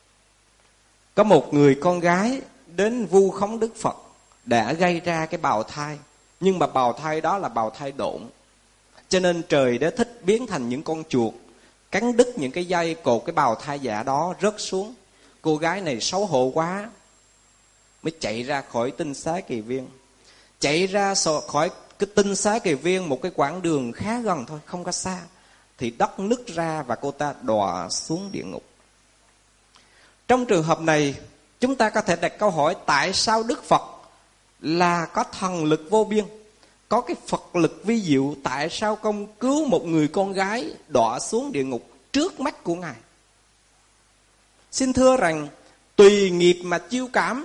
Có một người con gái đến vu khống Đức Phật, đã gây ra cái bào thai, nhưng mà bào thai đó là bào thai độn. Cho nên trời Đế Thích biến thành những con chuột, cắn đứt những cái dây cột cái bào thai giả đó rớt xuống. Cô gái này xấu hổ quá, mới chạy ra khỏi Tinh Xá Kỳ Viên. Chạy ra khỏi cái Tinh Xá Kỳ Viên một cái quãng đường khá gần thôi, không có xa, thì đất nứt ra và cô ta đọa xuống địa ngục. Trong trường hợp này, chúng ta có thể đặt câu hỏi: tại sao Đức Phật là có thần lực vô biên, có cái Phật lực vi diệu, tại sao không cứu một người con gái đọa xuống địa ngục trước mắt của Ngài? Xin thưa rằng, tùy nghiệp mà chiêu cảm.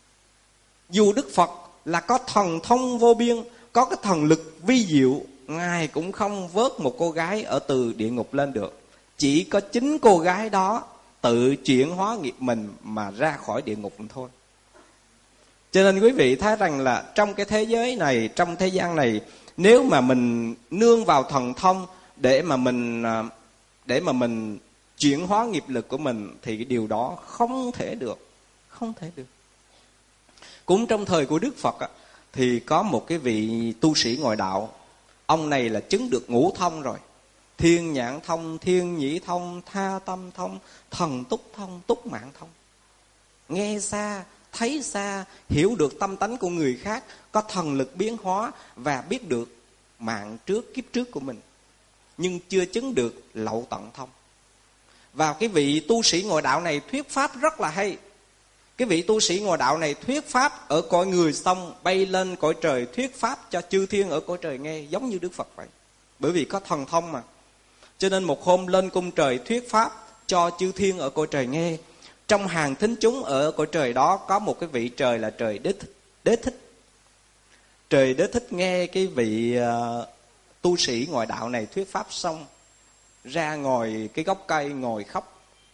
Dù Đức Phật là có thần thông vô biên, có cái thần lực vi diệu, Ngài cũng không vớt một cô gái ở từ địa ngục lên được. Chỉ có chính cô gái đó tự chuyển hóa nghiệp mình mà ra khỏi địa ngục thôi. Cho nên quý vị thấy rằng là trong cái thế giới này, trong thế gian này, nếu mà mình nương vào thần thông để mà mình để mà mình chuyển hóa nghiệp lực của mình, thì cái điều đó không thể được, không thể được. Cũng trong thời của Đức Phật thì có một cái vị tu sĩ ngoại đạo. Ông này là chứng được ngũ thông rồi: thiên nhãn thông, thiên nhĩ thông, tha tâm thông, thần túc thông, túc mạng thông. Nghe xa thấy xa, hiểu được tâm tánh của người khác, có thần lực biến hóa và biết được mạng trước kiếp trước của mình, nhưng chưa chứng được lậu tận thông. Và cái vị tu sĩ ngồi đạo này thuyết pháp rất là hay. Cái vị tu sĩ ngồi đạo này thuyết pháp ở cõi người xong bay lên cõi trời thuyết pháp cho chư thiên ở cõi trời nghe, giống như Đức Phật vậy. Bởi vì có thần thông mà. Cho nên một hôm lên cung trời thuyết pháp cho chư thiên ở cõi trời nghe. Trong hàng thính chúng ở cõi trời đó có một cái vị trời là trời Đế Thích. Đế Thích. Trời Đế Thích nghe cái vị uh, tu sĩ ngồi đạo này thuyết pháp xong, ra ngồi cái gốc cây ngồi khóc.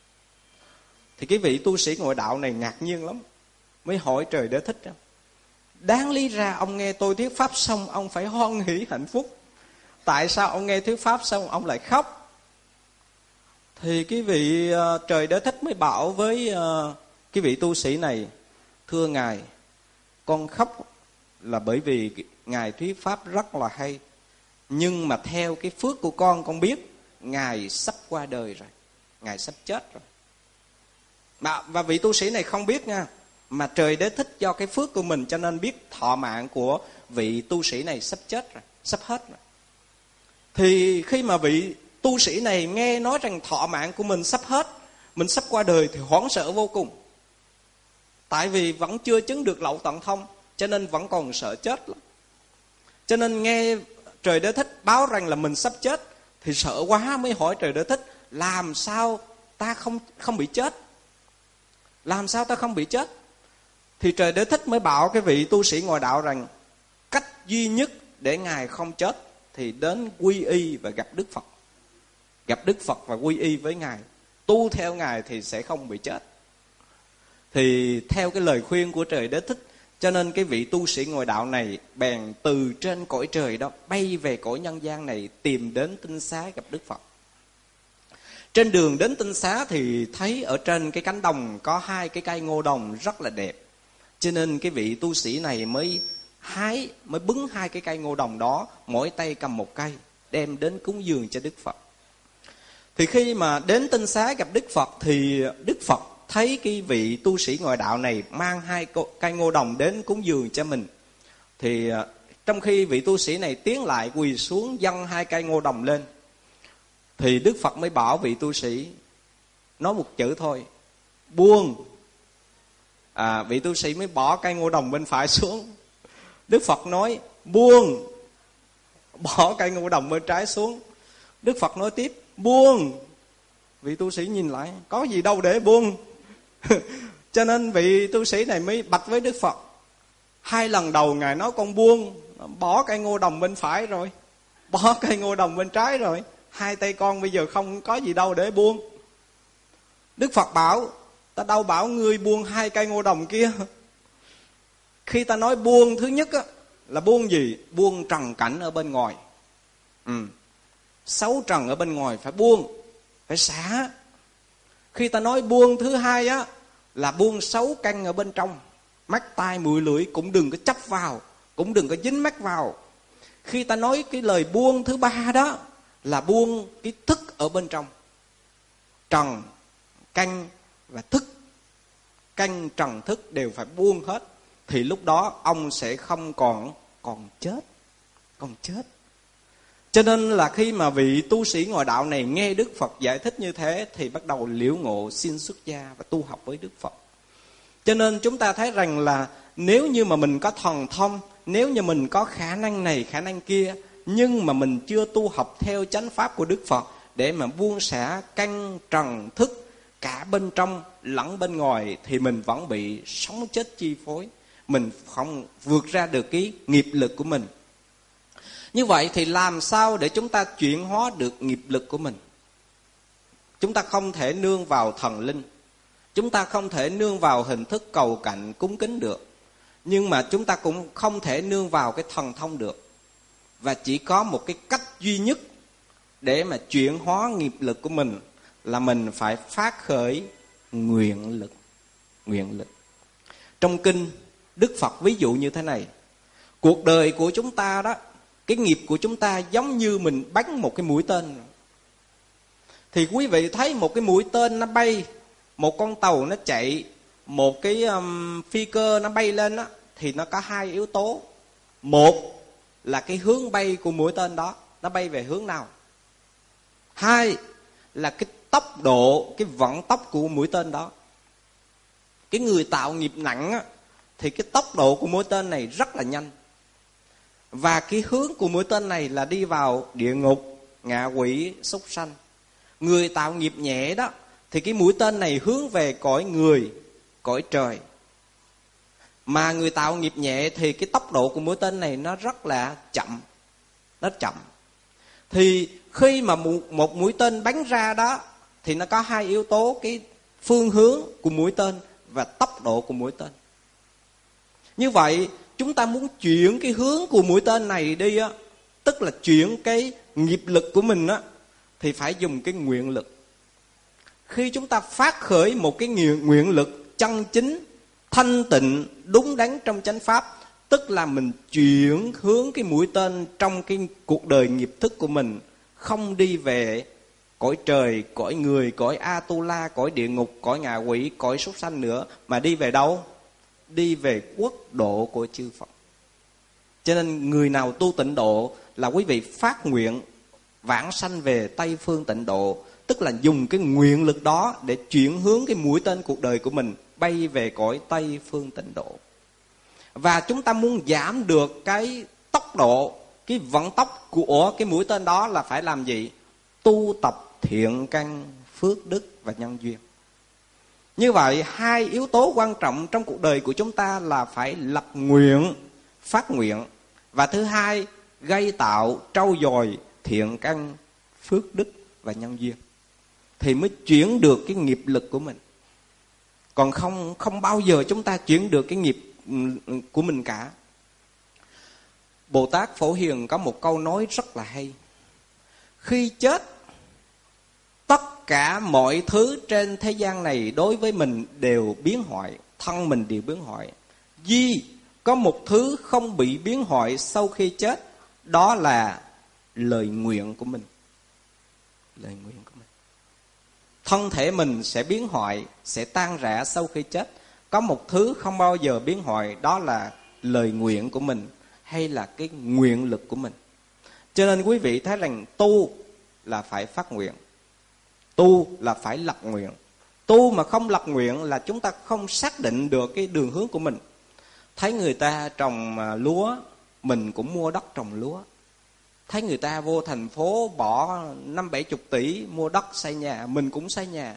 Thì cái vị tu sĩ ngồi đạo này ngạc nhiên lắm, mới hỏi trời Đế Thích: đáng lý ra ông nghe tôi thuyết pháp xong ông phải hoan hỷ hạnh phúc, tại sao ông nghe thuyết pháp xong ông lại khóc? Thì cái vị uh, trời Đế Thích mới bảo với uh, cái vị tu sĩ này: thưa ngài, con khóc là bởi vì ngài thuyết pháp rất là hay, nhưng mà theo cái phước của con con biết ngài sắp qua đời rồi, ngài sắp chết rồi. Mà, và vị tu sĩ này không biết nha, mà trời Đế Thích do cái phước của mình cho nên biết thọ mạng của vị tu sĩ này sắp chết rồi, sắp hết rồi. Thì khi mà vị tu sĩ này nghe nói rằng thọ mạng của mình sắp hết, mình sắp qua đời, thì hoảng sợ vô cùng. Tại vì vẫn chưa chứng được lậu tận thông, cho nên vẫn còn sợ chết lắm. Cho nên nghe trời Đế Thích báo rằng là mình sắp chết thì sợ quá, mới hỏi trời Đế Thích: làm sao ta không không bị chết? Làm sao ta không bị chết? Thì trời Đế Thích mới bảo cái vị tu sĩ ngồi đạo rằng cách duy nhất để ngài không chết thì đến quy y và gặp Đức Phật. Gặp Đức Phật và quy y với ngài, tu theo ngài thì sẽ không bị chết. Thì theo cái lời khuyên của trời Đế Thích, cho nên cái vị tu sĩ ngồi đạo này bèn từ trên cõi trời đó bay về cõi nhân gian này, tìm đến Tinh Xá gặp Đức Phật. Trên đường đến Tinh Xá thì thấy ở trên cái cánh đồng có hai cái cây ngô đồng rất là đẹp. Cho nên cái vị tu sĩ này mới hái, mới bứng hai cái cây ngô đồng đó, mỗi tay cầm một cây, đem đến cúng dường cho Đức Phật. Thì khi mà đến Tinh Xá gặp Đức Phật thì Đức Phật thấy cái vị tu sĩ ngồi đạo này mang hai cây ngô đồng đến cúng dường cho mình. Thì trong khi vị tu sĩ này tiến lại quỳ xuống dâng hai cây ngô đồng lên, thì Đức Phật mới bảo vị tu sĩ nói một chữ thôi: buông. À, vị tu sĩ mới bỏ cây ngô đồng bên phải xuống. Đức Phật nói: buông. Bỏ cây ngô đồng bên trái xuống. Đức Phật nói tiếp: buông. Vị tu sĩ nhìn lại, có gì đâu để buông. Cho nên vị tu sĩ này mới bạch với Đức Phật: hai lần đầu ngài nói con buông, bỏ cây ngô đồng bên phải rồi, bỏ cây ngô đồng bên trái rồi, hai tay con bây giờ không có gì đâu để buông. Đức Phật bảo: ta đâu bảo ngươi buông hai cây ngô đồng kia. Khi ta nói buông, thứ nhất á, là buông gì? Buông trần cảnh ở bên ngoài. ừ. Sáu trần ở bên ngoài phải buông, phải xả. Khi ta nói buông thứ hai á, là buông sáu căn ở bên trong, mắt tai mũi lưỡi cũng đừng có chấp vào, cũng đừng có dính mắt vào. Khi ta nói cái lời buông thứ ba đó, là buông cái thức ở bên trong. Trần, căn và thức, căn trần thức đều phải buông hết. Thì lúc đó ông sẽ không còn còn chết, còn chết. Cho nên là khi mà vị tu sĩ ngồi đạo này nghe Đức Phật giải thích như thế, thì bắt đầu liễu ngộ xin xuất gia và tu học với Đức Phật. Cho nên chúng ta thấy rằng là nếu như mà mình có thần thông, nếu như mình có khả năng này khả năng kia, nhưng mà mình chưa tu học theo chánh pháp của Đức Phật để mà buông xả căn trần thức cả bên trong lẫn bên ngoài, thì mình vẫn bị sống chết chi phối, mình không vượt ra được cái nghiệp lực của mình. Như vậy thì làm sao để chúng ta chuyển hóa được nghiệp lực của mình? Chúng ta không thể nương vào thần linh, chúng ta không thể nương vào hình thức cầu cạnh cúng kính được, nhưng mà chúng ta cũng không thể nương vào cái thần thông được. Và chỉ có một cái cách duy nhất để mà chuyển hóa nghiệp lực của mình là mình phải phát khởi nguyện lực. Nguyện lực. Trong kinh, Đức Phật ví dụ như thế này: cuộc đời của chúng ta đó, cái nghiệp của chúng ta giống như mình bắn một cái mũi tên. Thì quý vị thấy một cái mũi tên nó bay, một con tàu nó chạy, một cái um, phi cơ nó bay lên á, thì nó có hai yếu tố. Một là cái hướng bay của mũi tên đó, nó bay về hướng nào. Hai là cái tốc độ, cái vận tốc của mũi tên đó. Cái người tạo nghiệp nặng á, thì cái tốc độ của mũi tên này rất là nhanh. Và cái hướng của mũi tên này là đi vào địa ngục, ngạ quỷ, súc sanh. Người tạo nghiệp nhẹ đó, thì cái mũi tên này hướng về cõi người, cõi trời. Mà người tạo nghiệp nhẹ thì cái tốc độ của mũi tên này nó rất là chậm. Nó chậm. Thì khi mà một mũi tên bắn ra đó, thì nó có hai yếu tố, cái phương hướng của mũi tên và tốc độ của mũi tên. Như vậy chúng ta muốn chuyển cái hướng của mũi tên này đi á, tức là chuyển cái nghiệp lực của mình á, thì phải dùng cái nguyện lực. Khi chúng ta phát khởi một cái nguyện lực chân chính, thanh tịnh, đúng đắn trong chánh pháp, tức là mình chuyển hướng cái mũi tên trong cái cuộc đời nghiệp thức của mình, không đi về cõi trời, cõi người, cõi Atula, cõi địa ngục, cõi ngạ quỷ, cõi súc sanh nữa, mà đi về đâu? Đi về quốc độ của chư Phật. Cho nên người nào tu tịnh độ là quý vị phát nguyện vãng sanh về Tây Phương tịnh độ, tức là dùng cái nguyện lực đó để chuyển hướng cái mũi tên cuộc đời của mình bay về cõi Tây Phương tịnh độ. Và chúng ta muốn giảm được cái tốc độ, cái vận tốc của cái mũi tên đó là phải làm gì? Tu tập thiện căn, phước đức và nhân duyên. Như vậy hai yếu tố quan trọng trong cuộc đời của chúng ta là phải lập nguyện, phát nguyện. Và thứ hai, gây tạo, trau dồi thiện căn, phước đức và nhân duyên. Thì mới chuyển được cái nghiệp lực của mình. Còn không không bao giờ chúng ta chuyển được cái nghiệp của mình cả. Bồ Tát Phổ Hiền có một câu nói rất là hay. Khi chết, tất cả mọi thứ trên thế gian này đối với mình đều biến hoại, thân mình đều biến hoại. Duy có một thứ không bị biến hoại sau khi chết, đó là lời nguyện của mình. Lời nguyện của mình. Thân thể mình sẽ biến hoại, sẽ tan rã sau khi chết. Có một thứ không bao giờ biến hoại, đó là lời nguyện của mình, hay là cái nguyện lực của mình. Cho nên quý vị thấy rằng tu là phải phát nguyện, tu là phải lập nguyện. Tu mà không lập nguyện là chúng ta không xác định được cái đường hướng của mình. Thấy người ta trồng lúa, mình cũng mua đất trồng lúa. Thấy người ta vô thành phố bỏ năm bảy chục tỷ mua đất xây nhà, mình cũng xây nhà.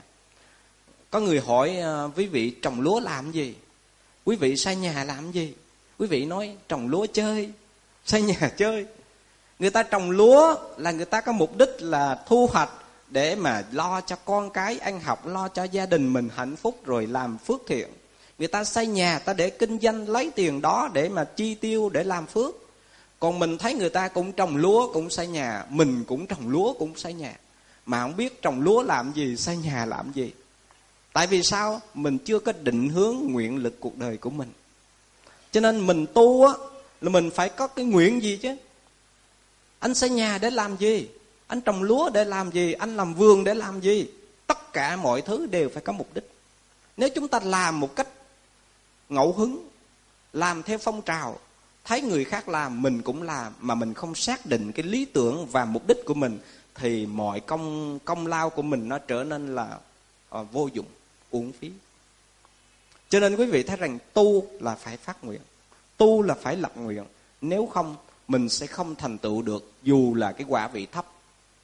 Có người hỏi quý vị trồng lúa làm gì? Quý vị xây nhà làm gì? Quý vị nói trồng lúa chơi, xây nhà chơi. Người ta trồng lúa là người ta có mục đích là thu hoạch để mà lo cho con cái ăn học, lo cho gia đình mình hạnh phúc rồi làm phước thiện. Người ta xây nhà ta để kinh doanh, lấy tiền đó để mà chi tiêu, để làm phước. Còn mình thấy người ta cũng trồng lúa cũng xây nhà, mình cũng trồng lúa cũng xây nhà, mà không biết trồng lúa làm gì, xây nhà làm gì. Tại vì sao? Mình chưa có định hướng nguyện lực cuộc đời của mình. Cho nên mình tu á là mình phải có cái nguyện gì chứ. Anh xây nhà để làm gì? Anh trồng lúa để làm gì? Anh làm vườn để làm gì? Tất cả mọi thứ đều phải có mục đích. Nếu chúng ta làm một cách ngẫu hứng, làm theo phong trào, thấy người khác làm mình cũng làm, mà mình không xác định cái lý tưởng và mục đích của mình, thì mọi công công lao của mình nó trở nên là uh, vô dụng, uổng phí. Cho nên quý vị thấy rằng tu là phải phát nguyện, tu là phải lập nguyện. Nếu không mình sẽ không thành tựu được, dù là cái quả vị thấp.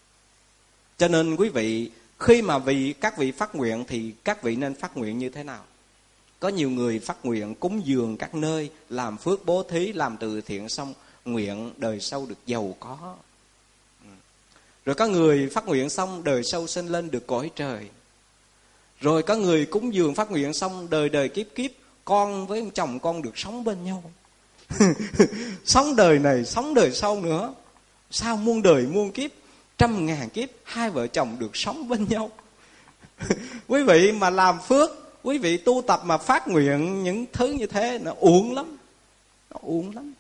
Cho nên quý vị khi mà vì các vị phát nguyện thì các vị nên phát nguyện như thế nào? Có nhiều người phát nguyện cúng dường các nơi, làm phước bố thí, làm từ thiện, xong nguyện đời sau được giàu có. Rồi có người phát nguyện xong đời sau sinh lên được cõi trời. Rồi có người cúng dường phát nguyện xong đời đời kiếp kiếp con với chồng con được sống bên nhau. Sống đời này, sống đời sau nữa. Sao muôn đời muôn kiếp, trăm ngàn kiếp, hai vợ chồng được sống bên nhau. Quý vị mà làm phước, quý vị tu tập mà phát nguyện những thứ như thế, nó uổng lắm. Nó uổng lắm.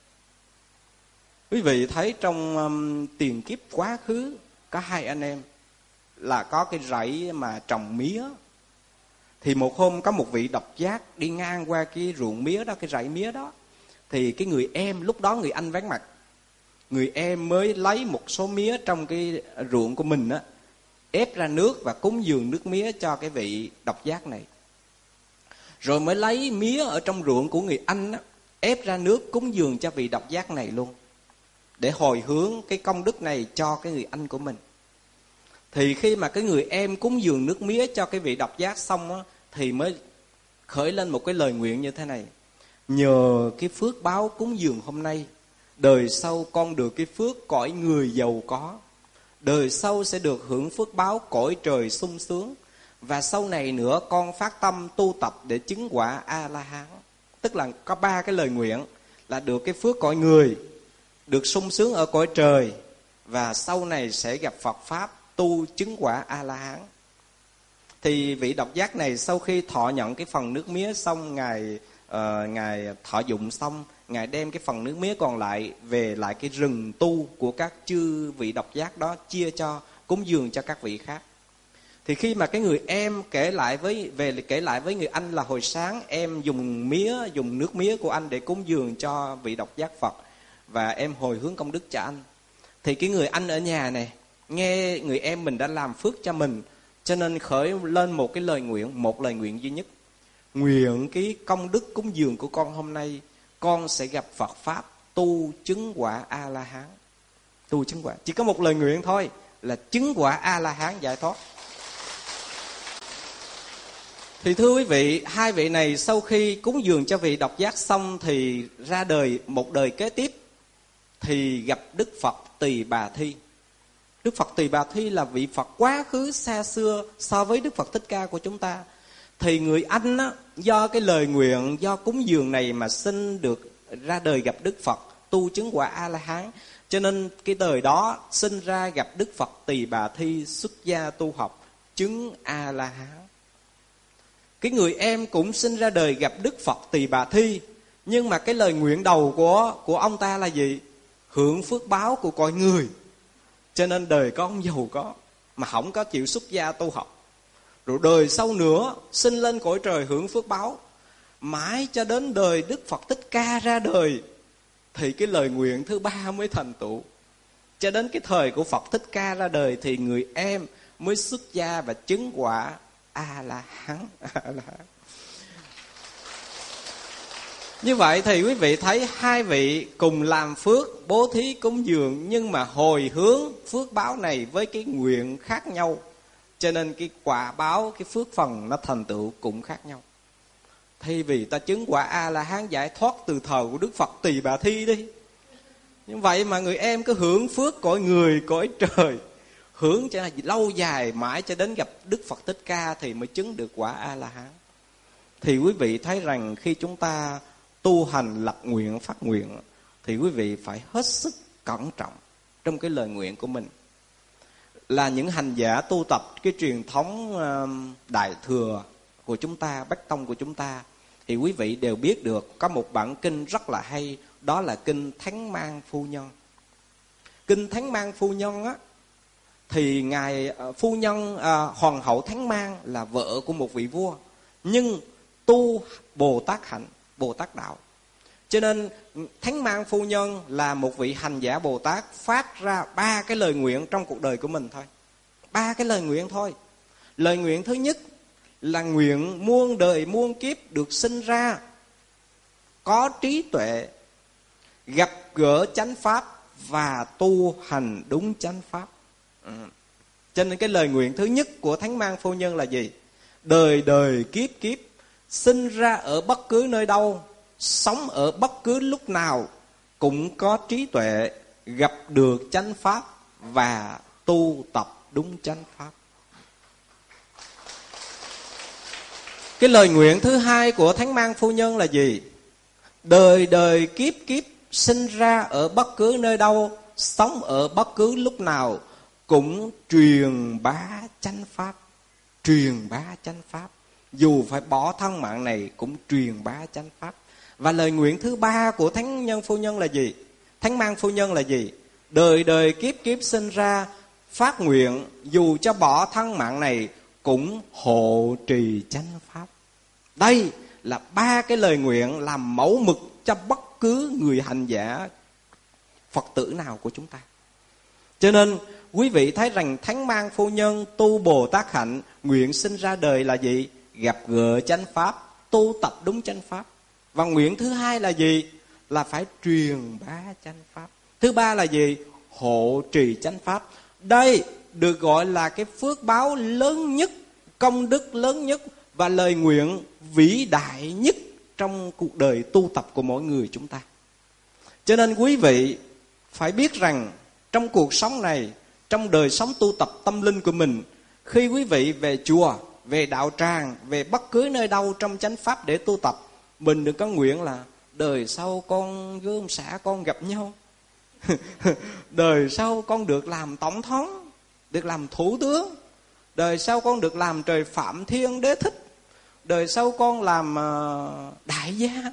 Quý vị thấy trong um, tiền kiếp quá khứ, có hai anh em là có cái rẫy mà trồng mía. Thì một hôm có một vị độc giác đi ngang qua cái ruộng mía đó, cái rẫy mía đó. Thì cái người em, lúc đó người anh vắng mặt, người em mới lấy một số mía trong cái ruộng của mình á, ép ra nước và cúng dường nước mía cho cái vị độc giác này. Rồi mới lấy mía ở trong ruộng của người anh á, ép ra nước cúng dường cho vị độc giác này luôn, để hồi hướng cái công đức này cho cái người anh của mình. Thì khi mà cái người em cúng dường nước mía cho cái vị độc giác xong á, thì mới khởi lên một cái lời nguyện như thế này: nhờ cái phước báo cúng dường hôm nay, đời sau con được cái phước cõi người giàu có, đời sau sẽ được hưởng phước báo cõi trời sung sướng, và sau này nữa con phát tâm tu tập để chứng quả A-la-hán. Tức là có ba cái lời nguyện là được cái phước cõi người, được sung sướng ở cõi trời, và sau này sẽ gặp Phật Pháp tu chứng quả A-la-hán. Thì vị độc giác này sau khi thọ nhận cái phần nước mía xong, Ngài, uh, Ngài thọ dụng xong, Ngài đem cái phần nước mía còn lại về lại cái rừng tu của các chư vị độc giác đó, chia cho, cúng dường cho các vị khác. Thì khi mà cái người em kể lại với về kể lại với người anh là hồi sáng em dùng mía, dùng nước mía của anh để cúng dường cho vị độc giác Phật, và em hồi hướng công đức cho anh. Thì cái người anh ở nhà này nghe người em mình đã làm phước cho mình, cho nên khởi lên một cái lời nguyện, một lời nguyện duy nhất: nguyện cái công đức cúng dường của con hôm nay, con sẽ gặp Phật Pháp tu chứng quả A-la-hán. Tu chứng quả, chỉ có một lời nguyện thôi, là chứng quả A-la-hán giải thoát. Thì thưa quý vị, hai vị này sau khi cúng dường cho vị độc giác xong thì ra đời một đời kế tiếp, thì gặp Đức Phật Tỳ Bà Thi. Đức Phật Tỳ Bà Thi là vị Phật quá khứ xa xưa so với Đức Phật Thích Ca của chúng ta. Thì người anh á, do cái lời nguyện, do cúng dường này mà sinh được ra đời gặp Đức Phật tu chứng quả A-la-hán. Cho nên cái đời đó sinh ra gặp Đức Phật Tỳ Bà Thi xuất gia tu học chứng A-la-hán. Cái người em cũng sinh ra đời gặp Đức Phật Tỳ Bà Thi, nhưng mà cái lời nguyện đầu của, của ông ta là gì? Hưởng phước báo của cõi người. Cho nên đời con giàu có, mà không có chịu xuất gia tu học. Rồi đời sau nữa sinh lên cõi trời hưởng phước báo. Mãi cho đến đời Đức Phật Thích Ca ra đời, thì cái lời nguyện thứ ba mới thành tựu. Cho đến cái thời của Phật Thích Ca ra đời thì người em mới xuất gia và chứng quả A-la-hán. A-la-hán. Như vậy thì quý vị thấy hai vị cùng làm phước, bố thí cúng dường, nhưng mà hồi hướng phước báo này với cái nguyện khác nhau. Cho nên cái quả báo, cái phước phần nó thành tựu cũng khác nhau. Thay vì ta chứng quả A-la-hán giải thoát từ thời của Đức Phật Tỳ Bà Thi đi, như vậy mà người em cứ hưởng phước cõi người, cõi trời, hưởng cho lâu dài mãi cho đến gặp Đức Phật Thích Ca thì mới chứng được quả A-la-hán. Thì quý vị thấy rằng khi chúng ta tu hành lập nguyện, phát nguyện, thì quý vị phải hết sức cẩn trọng trong cái lời nguyện của mình. Là những hành giả tu tập cái truyền thống Đại Thừa của chúng ta, Bách Tông của chúng ta, thì quý vị đều biết được có một bản kinh rất là hay, đó là kinh Thánh Mang Phu Nhân. Kinh Thánh Mang Phu Nhân á, thì ngài phu nhân à, hoàng hậu Thánh Mang là vợ của một vị vua, nhưng tu Bồ Tát hạnh, Bồ Tát đạo. Cho nên Thánh Mang Phu Nhân là một vị hành giả Bồ Tát phát ra ba cái lời nguyện trong cuộc đời của mình thôi. Ba cái lời nguyện thôi. Lời nguyện thứ nhất là nguyện muôn đời muôn kiếp được sinh ra có trí tuệ, gặp gỡ chánh pháp và tu hành đúng chánh pháp. Ừ. Cho nên cái lời nguyện thứ nhất của Thánh Mang Phu Nhân là gì? Đời đời kiếp kiếp sinh ra ở bất cứ nơi đâu, sống ở bất cứ lúc nào, cũng có trí tuệ, gặp được chánh pháp và tu tập đúng chánh pháp. Cái lời nguyện thứ hai của Thánh Mang Phu Nhân là gì? Đời đời kiếp kiếp sinh ra ở bất cứ nơi đâu, sống ở bất cứ lúc nào, cũng truyền bá chánh pháp. Truyền bá chánh pháp, dù phải bỏ thân mạng này cũng truyền bá chánh pháp. Và lời nguyện thứ ba của Thánh Nhân Phu Nhân là gì? Thánh Mang Phu Nhân là gì? Đời đời kiếp kiếp sinh ra phát nguyện, dù cho bỏ thân mạng này cũng hộ trì chánh pháp. Đây là ba cái lời nguyện làm mẫu mực cho bất cứ người hành giả Phật tử nào của chúng ta. Cho nên quý vị thấy rằng Thánh Mang Phu Nhân tu Bồ Tát hạnh, nguyện sinh ra đời là gì? Gặp gỡ chánh pháp, tu tập đúng chánh pháp. Và nguyện thứ hai là gì? Là phải truyền bá chánh pháp. Thứ ba là gì? Hộ trì chánh pháp. Đây được gọi là cái phước báo lớn nhất, công đức lớn nhất và lời nguyện vĩ đại nhất trong cuộc đời tu tập của mỗi người chúng ta. Cho nên quý vị phải biết rằng trong cuộc sống này, trong đời sống tu tập tâm linh của mình, khi quý vị về chùa, về đạo tràng, về bất cứ nơi đâu trong chánh pháp để tu tập, mình đừng có nguyện là đời sau con với ông xã con gặp nhau, đời sau con được làm tổng thống, được làm thủ tướng, đời sau con được làm trời Phạm Thiên Đế Thích, đời sau con làm uh, đại gia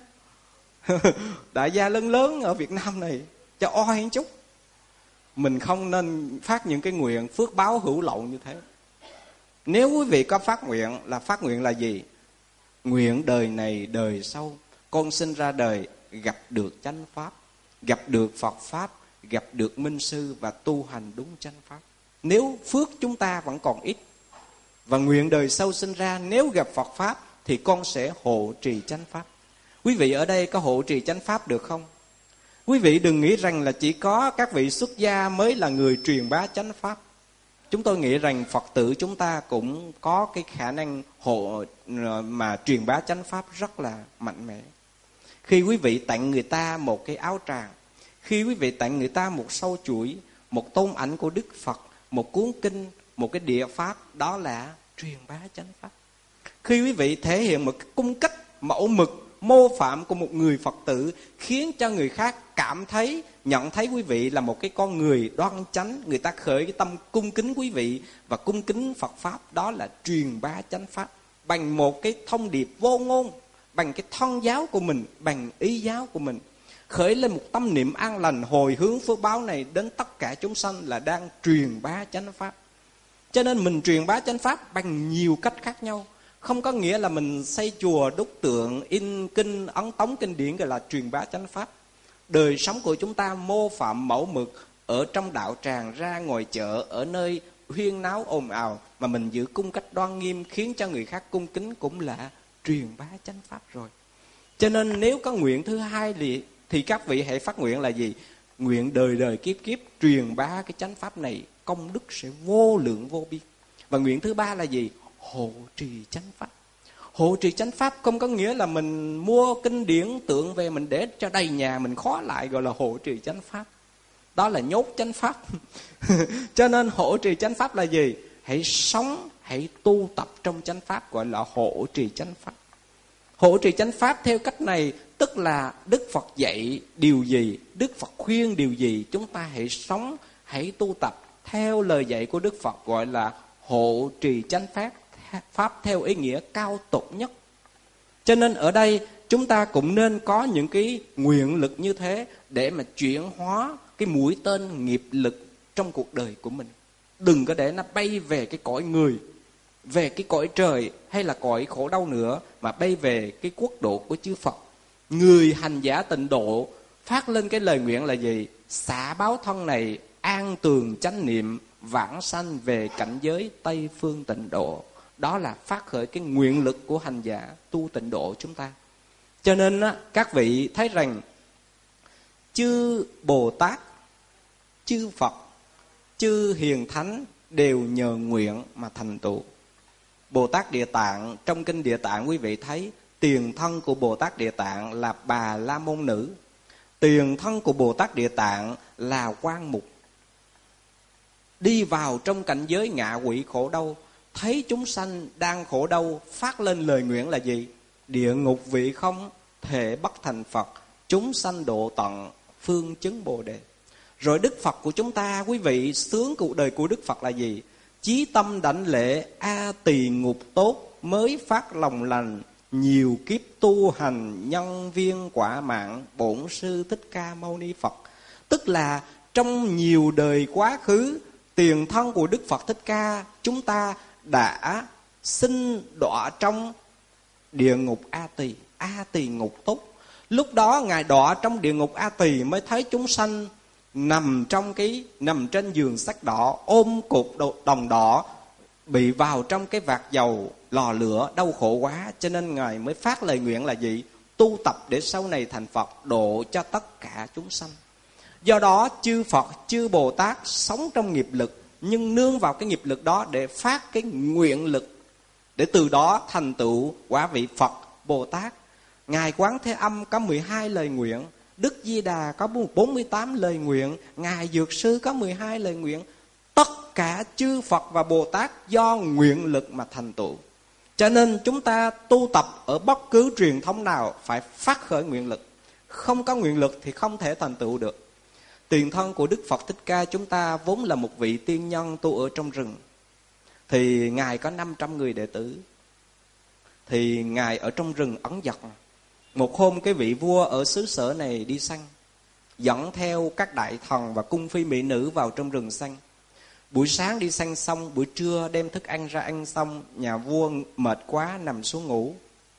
đại gia lớn lớn ở Việt Nam này cho oai một chút. Mình không nên phát những cái nguyện phước báo hữu lậu như thế. Nếu quý vị có phát nguyện là phát nguyện là gì? Nguyện đời này đời sau con sinh ra đời gặp được chánh pháp, gặp được Phật pháp, gặp được minh sư và tu hành đúng chánh pháp. Nếu phước chúng ta vẫn còn ít, và nguyện đời sau sinh ra nếu gặp Phật pháp thì con sẽ hộ trì chánh pháp. Quý vị ở đây có hộ trì chánh pháp được không? Quý vị đừng nghĩ rằng là chỉ có các vị xuất gia mới là người truyền bá chánh pháp. Chúng tôi nghĩ rằng Phật tử chúng ta cũng có cái khả năng hộ mà truyền bá chánh pháp rất là mạnh mẽ. Khi quý vị tặng người ta một cái áo tràng, khi quý vị tặng người ta một sâu chuỗi, một tôn ảnh của Đức Phật, một cuốn kinh, một cái địa pháp, đó là truyền bá chánh pháp. Khi quý vị thể hiện một cái cung cách mẫu mực, mô phạm của một người Phật tử, khiến cho người khác cảm thấy, nhận thấy quý vị là một cái con người đoan chánh, người ta khởi cái tâm cung kính quý vị và cung kính Phật pháp, đó là truyền bá chánh pháp bằng một cái thông điệp vô ngôn, bằng cái thân giáo của mình, bằng ý giáo của mình, khởi lên một tâm niệm an lành, hồi hướng phước báo này đến tất cả chúng sanh là đang truyền bá chánh pháp. Cho nên mình truyền bá chánh pháp bằng nhiều cách khác nhau. Không có nghĩa là mình xây chùa, đúc tượng, in kinh, ấn tống kinh điển gọi là truyền bá chánh pháp. Đời sống của chúng ta mô phạm mẫu mực ở trong đạo tràng, ra ngoài chợ, ở nơi huyên náo ồn ào mà mình giữ cung cách đoan nghiêm, khiến cho người khác cung kính cũng là truyền bá chánh pháp rồi. Cho nên nếu có nguyện thứ hai thì, thì các vị hãy phát nguyện là gì? Nguyện đời đời kiếp kiếp truyền bá cái chánh pháp này, công đức sẽ vô lượng vô biên. Và nguyện thứ ba là gì? Hộ trì chánh pháp. Hộ trì chánh pháp không có nghĩa là mình mua kinh điển tượng về mình để cho đầy nhà, mình khóa lại gọi là hộ trì chánh pháp. Đó là nhốt chánh pháp. Cho nên hộ trì chánh pháp là gì? Hãy sống, hãy tu tập trong chánh pháp, gọi là hộ trì chánh pháp. Hộ trì chánh pháp theo cách này tức là Đức Phật dạy điều gì, Đức Phật khuyên điều gì, chúng ta hãy sống, hãy tu tập theo lời dạy của Đức Phật, gọi là hộ trì chánh pháp, pháp theo ý nghĩa cao tột nhất. Cho nên ở đây chúng ta cũng nên có những cái nguyện lực như thế để mà chuyển hóa cái mũi tên nghiệp lực trong cuộc đời của mình. Đừng có để nó bay về cái cõi người, về cái cõi trời hay là cõi khổ đau nữa, mà bay về cái quốc độ của chư Phật. Người hành giả tịnh độ phát lên cái lời nguyện là gì? Xả báo thân này, an tường chánh niệm, vãng sanh về cảnh giới Tây Phương tịnh độ. Đó là phát khởi cái nguyện lực của hành giả tu tịnh độ chúng ta. Cho nên á, các vị thấy rằng chư Bồ Tát, chư Phật, chư Hiền Thánh đều nhờ nguyện mà thành tựu. Bồ Tát Địa Tạng, trong kinh Địa Tạng quý vị thấy tiền thân của Bồ Tát Địa Tạng là Bà La Môn Nữ. Tiền thân của Bồ Tát Địa Tạng là Quan Mục. Đi vào trong cảnh giới ngạ quỷ khổ đau, thấy chúng sanh đang khổ đau, phát lên lời nguyện là gì? Địa ngục vị không thể bất thành Phật, chúng sanh độ tận, phương chứng Bồ Đề. Rồi Đức Phật của chúng ta, quý vị, sướng cuộc đời của Đức Phật là gì? Chí tâm đảnh lễ, a tỳ ngục tốt, mới phát lòng lành, nhiều kiếp tu hành, nhân viên quả mạng, bổn sư Thích Ca Mâu Ni Phật. Tức là trong nhiều đời quá khứ, tiền thân của Đức Phật Thích Ca chúng ta đã xin đọa trong địa ngục A Tỳ, A Tỳ ngục túc. Lúc đó Ngài đọa trong địa ngục A Tỳ mới thấy chúng sanh nằm trong cái nằm trên giường sắt đỏ, ôm cục đồng đỏ, bị vào trong cái vạc dầu lò lửa, đau khổ quá. Cho nên Ngài mới phát lời nguyện là gì? Tu tập để sau này thành Phật, độ cho tất cả chúng sanh. Do đó chư Phật, chư Bồ Tát sống trong nghiệp lực, nhưng nương vào cái nghiệp lực đó để phát cái nguyện lực, để từ đó thành tựu quả vị Phật Bồ Tát. Ngài Quán Thế Âm có mười hai lời nguyện, Đức Di Đà có bốn mươi tám lời nguyện, Ngài Dược Sư có mười hai lời nguyện. Tất cả chư Phật và Bồ Tát do nguyện lực mà thành tựu. Cho nên chúng ta tu tập ở bất cứ truyền thống nào phải phát khởi nguyện lực. Không có nguyện lực thì không thể thành tựu được. Tiền thân của Đức Phật Thích Ca chúng ta vốn là một vị tiên nhân tu ở trong rừng. Thì Ngài có năm trăm người đệ tử. Thì Ngài ở trong rừng ẩn dật. Một hôm cái vị vua ở xứ sở này đi săn, dẫn theo các đại thần và cung phi mỹ nữ vào trong rừng săn. Buổi sáng đi săn xong, buổi trưa đem thức ăn ra ăn xong, nhà vua mệt quá nằm xuống ngủ.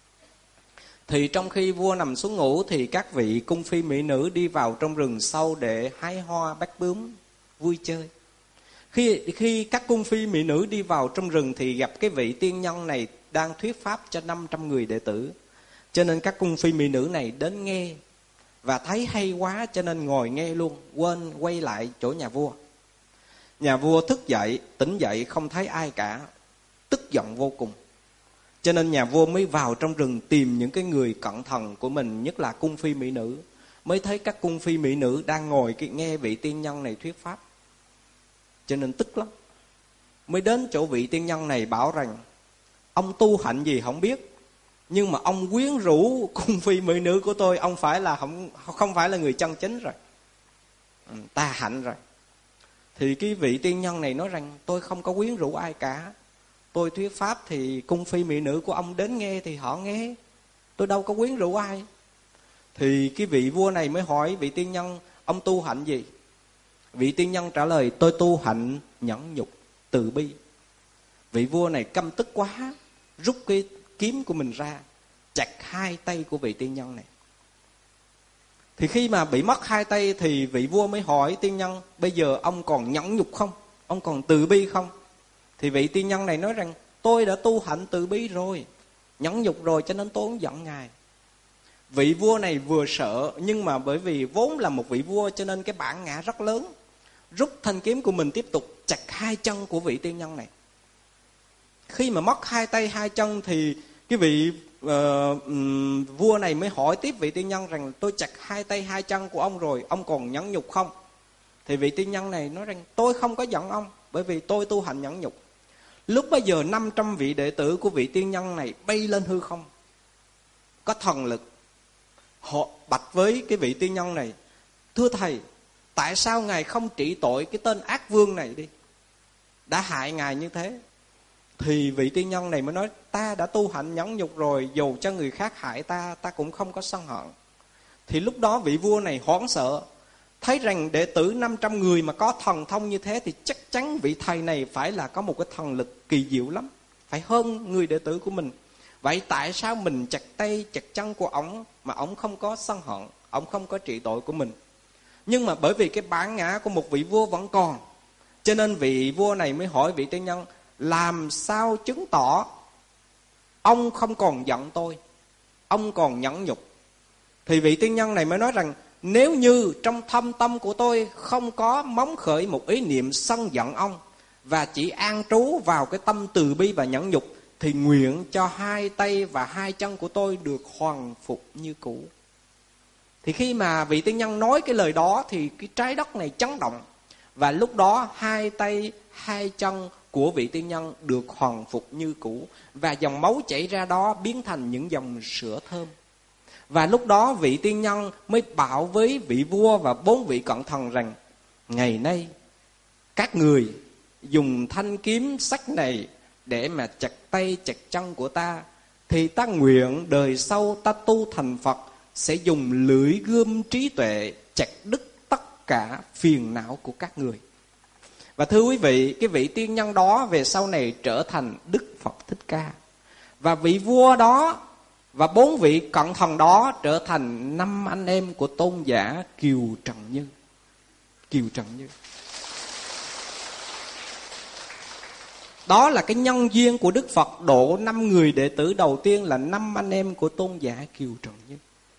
Thì trong khi vua nằm xuống ngủ thì các vị cung phi mỹ nữ đi vào trong rừng sâu để hái hoa bắt bướm vui chơi. Khi khi các cung phi mỹ nữ đi vào trong rừng thì gặp cái vị tiên nhân này đang thuyết pháp cho năm trăm người đệ tử. Cho nên các cung phi mỹ nữ này đến nghe và thấy hay quá cho nên ngồi nghe luôn, quên quay lại chỗ nhà vua. Nhà vua thức dậy, tỉnh dậy không thấy ai cả, tức giận vô cùng. Cho nên nhà vua mới vào trong rừng tìm những cái người cận thần của mình, nhất là cung phi mỹ nữ. Mới thấy các cung phi mỹ nữ đang ngồi nghe vị tiên nhân này thuyết pháp. Cho nên tức lắm. Mới đến chỗ vị tiên nhân này bảo rằng: ông tu hạnh gì không biết, nhưng mà ông quyến rũ cung phi mỹ nữ của tôi, ông phải là không, không phải là người chân chính rồi, tà hạnh rồi. Thì cái vị tiên nhân này nói rằng: tôi không có quyến rũ ai cả. Tôi thuyết pháp thì cung phi mỹ nữ của ông đến nghe thì họ nghe, tôi đâu có quyến rũ ai. Thì cái vị vua này mới hỏi vị tiên nhân: ông tu hạnh gì? Vị tiên nhân trả lời: tôi tu hạnh nhẫn nhục, từ bi. Vị vua này căm tức quá, rút cái kiếm của mình ra, chặt hai tay của vị tiên nhân này. Thì khi mà bị mất hai tay thì vị vua mới hỏi tiên nhân: bây giờ ông còn nhẫn nhục không? Ông còn từ bi không? Thì vị tiên nhân này nói rằng: tôi đã tu hạnh từ bi rồi, nhẫn nhục rồi, cho nên tôi không giận ngài. Vị vua này vừa sợ, nhưng mà bởi vì vốn là một vị vua cho nên cái bản ngã rất lớn, rút thanh kiếm của mình tiếp tục chặt hai chân của vị tiên nhân này. Khi mà mất hai tay hai chân thì cái vị uh, um, vua này mới hỏi tiếp vị tiên nhân rằng: tôi chặt hai tay hai chân của ông rồi, ông còn nhẫn nhục không? Thì vị tiên nhân này nói rằng: tôi không có giận ông, bởi vì tôi tu hành nhẫn nhục. Lúc bấy giờ năm trăm vị đệ tử của vị tiên nhân này bay lên hư không, có thần lực. Họ bạch với cái vị tiên nhân này: thưa thầy, tại sao ngài không trị tội cái tên ác vương này đi, đã hại ngài như thế? Thì vị tiên nhân này mới nói: ta đã tu hạnh nhẫn nhục rồi, dù cho người khác hại ta, ta cũng không có sân hận. Thì lúc đó vị vua này hoảng sợ, thấy rằng đệ tử năm trăm người mà có thần thông như thế thì chắc chắn vị thầy này phải là có một cái thần lực kỳ diệu lắm, phải hơn người đệ tử của mình. Vậy tại sao mình chặt tay chặt chân của ổng mà ổng không có sân hận, ổng không có trị tội của mình? Nhưng mà bởi vì cái bản ngã của một vị vua vẫn còn, cho nên vị vua này mới hỏi vị tiên nhân: làm sao chứng tỏ ông không còn giận tôi, ông còn nhẫn nhục? Thì vị tiên nhân này mới nói rằng: nếu như trong thâm tâm của tôi không có móng khởi một ý niệm sân giận ông, và chỉ an trú vào cái tâm từ bi và nhẫn nhục, thì nguyện cho hai tay và hai chân của tôi được hoàn phục như cũ. Thì khi mà vị tiên nhân nói cái lời đó thì cái trái đất này chấn động. Và lúc đó hai tay hai chân của vị tiên nhân được hoàn phục như cũ, và dòng máu chảy ra đó biến thành những dòng sữa thơm. Và lúc đó vị tiên nhân mới bảo với vị vua và bốn vị cận thần rằng: ngày nay các người dùng thanh kiếm sắc này để mà chặt tay chặt chân của ta, thì ta nguyện đời sau ta tu thành Phật sẽ dùng lưỡi gươm trí tuệ chặt đứt tất cả phiền não của các người. Và thưa quý vị, cái vị tiên nhân đó về sau này trở thành Đức Phật Thích Ca. Và vị vua đó và bốn vị cận thần đó trở thành năm anh em của tôn giả Kiều Trần Như. Kiều Trần Như. Đó là cái nhân duyên của Đức Phật độ năm người đệ tử đầu tiên là năm anh em của tôn giả Kiều Trần Như.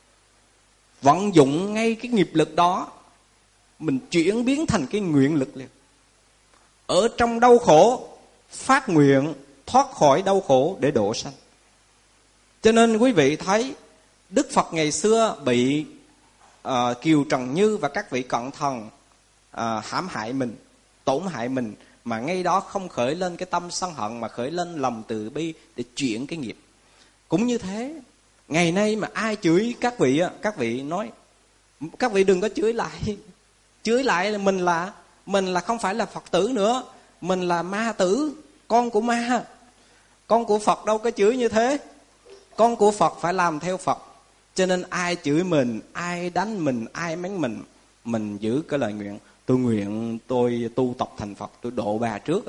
Vận dụng ngay cái nghiệp lực đó, mình chuyển biến thành cái nguyện lực liền. Ở trong đau khổ, phát nguyện thoát khỏi đau khổ để độ sanh. Cho nên quý vị thấy Đức Phật ngày xưa bị uh, Kiều Trần Như và các vị cận thần uh, hãm hại mình, tổn hại mình, mà ngay đó không khởi lên cái tâm sân hận mà khởi lên lòng từ bi để chuyển cái nghiệp. Cũng như thế, ngày nay mà ai chửi các vị, các vị nói các vị đừng có chửi lại. Chửi lại là mình là mình là không phải là Phật tử nữa, mình là ma tử, con của ma. Con của Phật đâu có chửi như thế. Con của Phật phải làm theo Phật. Cho nên ai chửi mình, ai đánh mình, ai mắng mình, mình giữ cái lời nguyện. Tôi nguyện tôi tu tập thành Phật, tôi độ bà trước.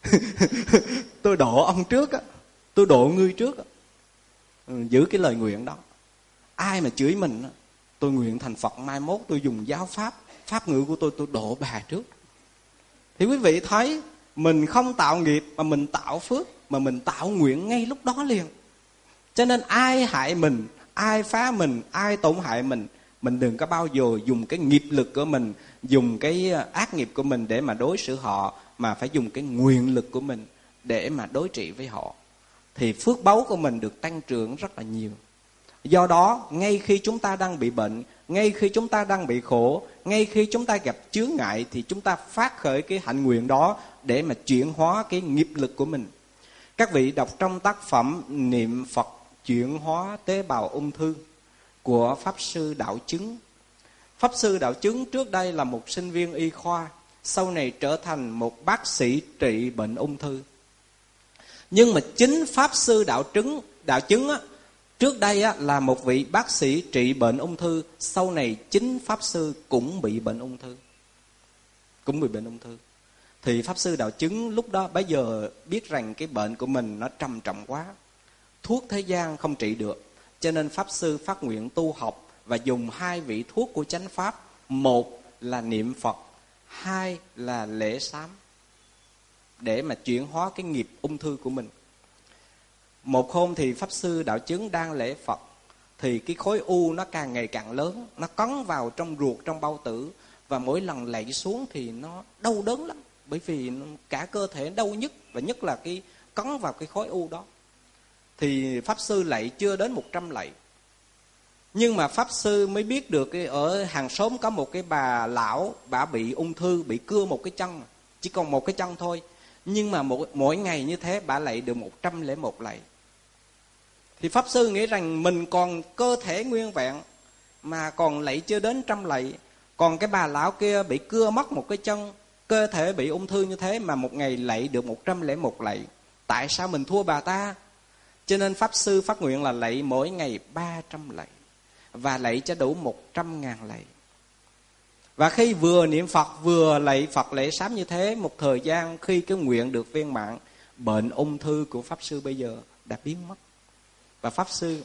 Tôi độ ông trước, tôi độ ngươi trước. Giữ cái lời nguyện đó. Ai mà chửi mình, tôi nguyện thành Phật, mai mốt tôi dùng giáo pháp, pháp ngữ của tôi, tôi độ bà trước. Thì quý vị thấy mình không tạo nghiệp mà mình tạo phước, mà mình tạo nguyện ngay lúc đó liền. Cho nên ai hại mình, ai phá mình, ai tổn hại mình, mình đừng có bao giờ dùng cái nghiệp lực của mình, dùng cái ác nghiệp của mình để mà đối xử họ, mà phải dùng cái nguyện lực của mình để mà đối trị với họ. Thì phước báu của mình được tăng trưởng rất là nhiều. Do đó, ngay khi chúng ta đang bị bệnh, ngay khi chúng ta đang bị khổ, ngay khi chúng ta gặp chướng ngại, thì chúng ta phát khởi cái hạnh nguyện đó để mà chuyển hóa cái nghiệp lực của mình. Các vị đọc trong tác phẩm Niệm Phật chuyển hóa tế bào ung thư của Pháp Sư Đạo Chứng. Pháp Sư Đạo Chứng trước đây là một sinh viên y khoa, sau này trở thành một bác sĩ trị bệnh ung thư. Nhưng mà chính Pháp Sư Đạo Chứng, Đạo Chứng á, trước đây á, là một vị bác sĩ trị bệnh ung thư, sau này chính Pháp Sư cũng bị bệnh ung thư. Cũng bị bệnh ung thư. Thì Pháp Sư Đạo Chứng lúc đó bây giờ biết rằng cái bệnh của mình nó trầm trọng quá, thuốc thế gian không trị được. Cho nên Pháp Sư phát nguyện tu học và dùng hai vị thuốc của chánh Pháp. Một là niệm Phật, hai là lễ sám, để mà chuyển hóa cái nghiệp ung thư của mình. Một hôm thì Pháp Sư Đạo Chứng đang lễ Phật, thì cái khối u nó càng ngày càng lớn, nó cấn vào trong ruột, trong bao tử. Và mỗi lần lạy xuống thì nó đau đớn lắm, bởi vì cả cơ thể đau nhức, và nhất là cái cấn vào cái khối u đó. Thì Pháp Sư lạy chưa đến một trăm lạy. Nhưng mà Pháp Sư mới biết được cái ở hàng xóm có một cái bà lão, bà bị ung thư, bị cưa một cái chân, chỉ còn một cái chân thôi. Nhưng mà mỗi, mỗi ngày như thế bà lạy được một trăm lẻ một lạy. Thì Pháp Sư nghĩ rằng mình còn cơ thể nguyên vẹn mà còn lạy chưa đến trăm lạy. Còn cái bà lão kia bị cưa mất một cái chân, cơ thể bị ung thư như thế mà một ngày lạy được một trăm lẻ một lạy. Tại sao mình thua bà ta? Cho nên Pháp Sư phát nguyện là lạy mỗi ngày ba trăm lạy, và lạy cho đủ một trăm ngàn lạy. Và khi vừa niệm Phật vừa lạy Phật lễ sám như thế, một thời gian khi cái nguyện được viên mãn, bệnh ung thư của Pháp Sư bây giờ đã biến mất. Và Pháp Sư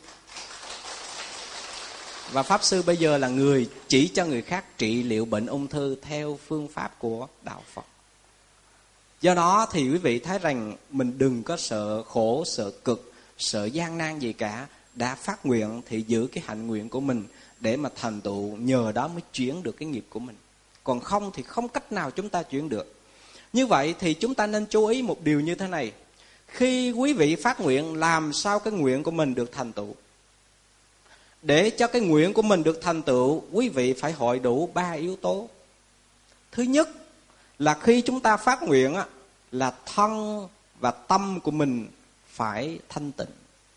Và Pháp Sư bây giờ là người chỉ cho người khác trị liệu bệnh ung thư theo phương pháp của Đạo Phật. Do đó thì quý vị thấy rằng mình đừng có sợ khổ, sợ cực, sợ gian nan gì cả. Đã phát nguyện thì giữ cái hạnh nguyện của mình để mà thành tựu, nhờ đó mới chuyển được cái nghiệp của mình. Còn không thì không cách nào chúng ta chuyển được. Như vậy thì chúng ta nên chú ý một điều như thế này. Khi quý vị phát nguyện, làm sao cái nguyện của mình được thành tựu? Để cho cái nguyện của mình được thành tựu, quý vị phải hội đủ ba yếu tố. Thứ nhất là khi chúng ta phát nguyện á, là thân và tâm của mình phải thanh tịnh.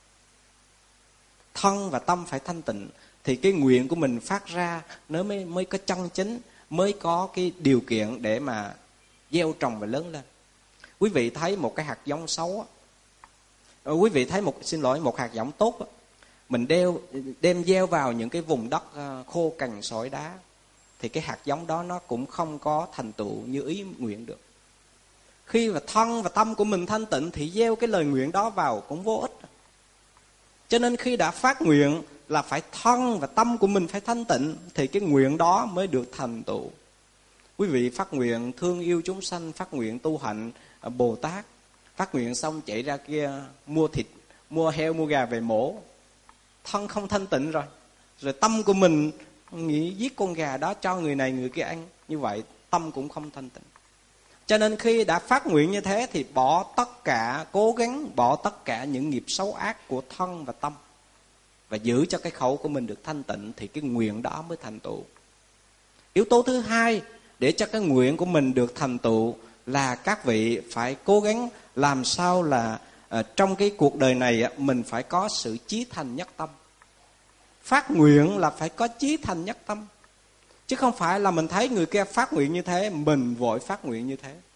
Thân và tâm phải thanh tịnh thì cái nguyện của mình phát ra nó mới, mới có chân chính, mới có cái điều kiện để mà gieo trồng và lớn lên. Quý vị thấy một cái hạt giống xấu á, quý vị thấy một xin lỗi một hạt giống tốt á, mình đeo đem gieo vào những cái vùng đất khô cằn sỏi đá, thì cái hạt giống đó nó cũng không có thành tựu như ý nguyện được. Khi mà thân và tâm của mình thanh tịnh thì gieo cái lời nguyện đó vào cũng vô ích. Cho nên khi đã phát nguyện là phải thân và tâm của mình phải thanh tịnh thì cái nguyện đó mới được thành tựu. Quý vị phát nguyện thương yêu chúng sanh, phát nguyện tu hạnh Bồ Tát, phát nguyện xong chạy ra kia mua thịt, mua heo, mua gà về mổ, thân không thanh tịnh rồi. Rồi tâm của mình nghĩ giết con gà đó cho người này người kia ăn, như vậy tâm cũng không thanh tịnh. Cho nên khi đã phát nguyện như thế thì bỏ tất cả, cố gắng bỏ tất cả những nghiệp xấu ác của thân và tâm, và giữ cho cái khẩu của mình được thanh tịnh thì cái nguyện đó mới thành tựu. Yếu tố thứ hai để cho cái nguyện của mình được thành tựu là các vị phải cố gắng làm sao là uh, trong cái cuộc đời này mình phải có sự chí thành nhất tâm. Phát nguyện là phải có chí thành nhất tâm, chứ không phải là mình thấy người kia phát nguyện như thế mình vội phát nguyện như thế.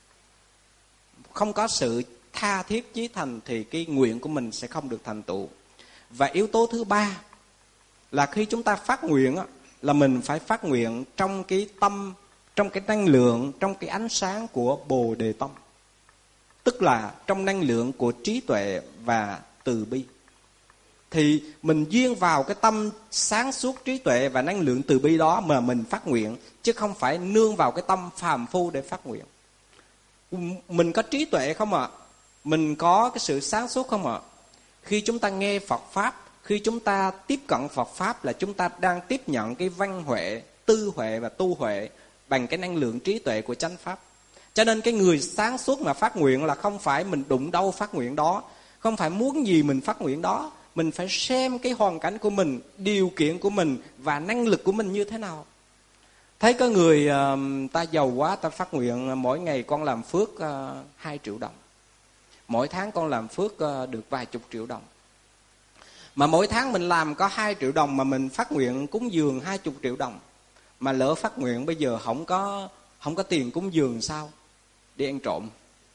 Không có sự tha thiết chí thành thì cái nguyện của mình sẽ không được thành tựu. Và yếu tố thứ ba là khi chúng ta phát nguyện là mình phải phát nguyện trong cái tâm, trong cái năng lượng, trong cái ánh sáng của Bồ Đề Tâm, tức là trong năng lượng của trí tuệ và từ bi. Thì mình duyên vào cái tâm sáng suốt trí tuệ và năng lượng từ bi đó mà mình phát nguyện, chứ không phải nương vào cái tâm phàm phu để phát nguyện. Mình có trí tuệ không ạ? À? Mình có cái sự sáng suốt không ạ? À? Khi chúng ta nghe Phật Pháp, khi chúng ta tiếp cận Phật Pháp là chúng ta đang tiếp nhận cái văn huệ, tư huệ và tu huệ bằng cái năng lượng trí tuệ của chánh Pháp. Cho nên cái người sáng suốt mà phát nguyện là không phải mình đụng đâu phát nguyện đó, không phải muốn gì mình phát nguyện đó. Mình phải xem cái hoàn cảnh của mình, điều kiện của mình và năng lực của mình như thế nào. Thấy có người uh, ta giàu quá, ta phát nguyện mỗi ngày con làm phước uh, hai triệu đồng. Mỗi tháng con làm phước uh, được vài chục triệu đồng. Mà mỗi tháng mình làm có hai triệu đồng mà mình phát nguyện cúng dường hai chục triệu đồng. Mà lỡ phát nguyện bây giờ không có, không có tiền cúng dường sao? Đi ăn trộm.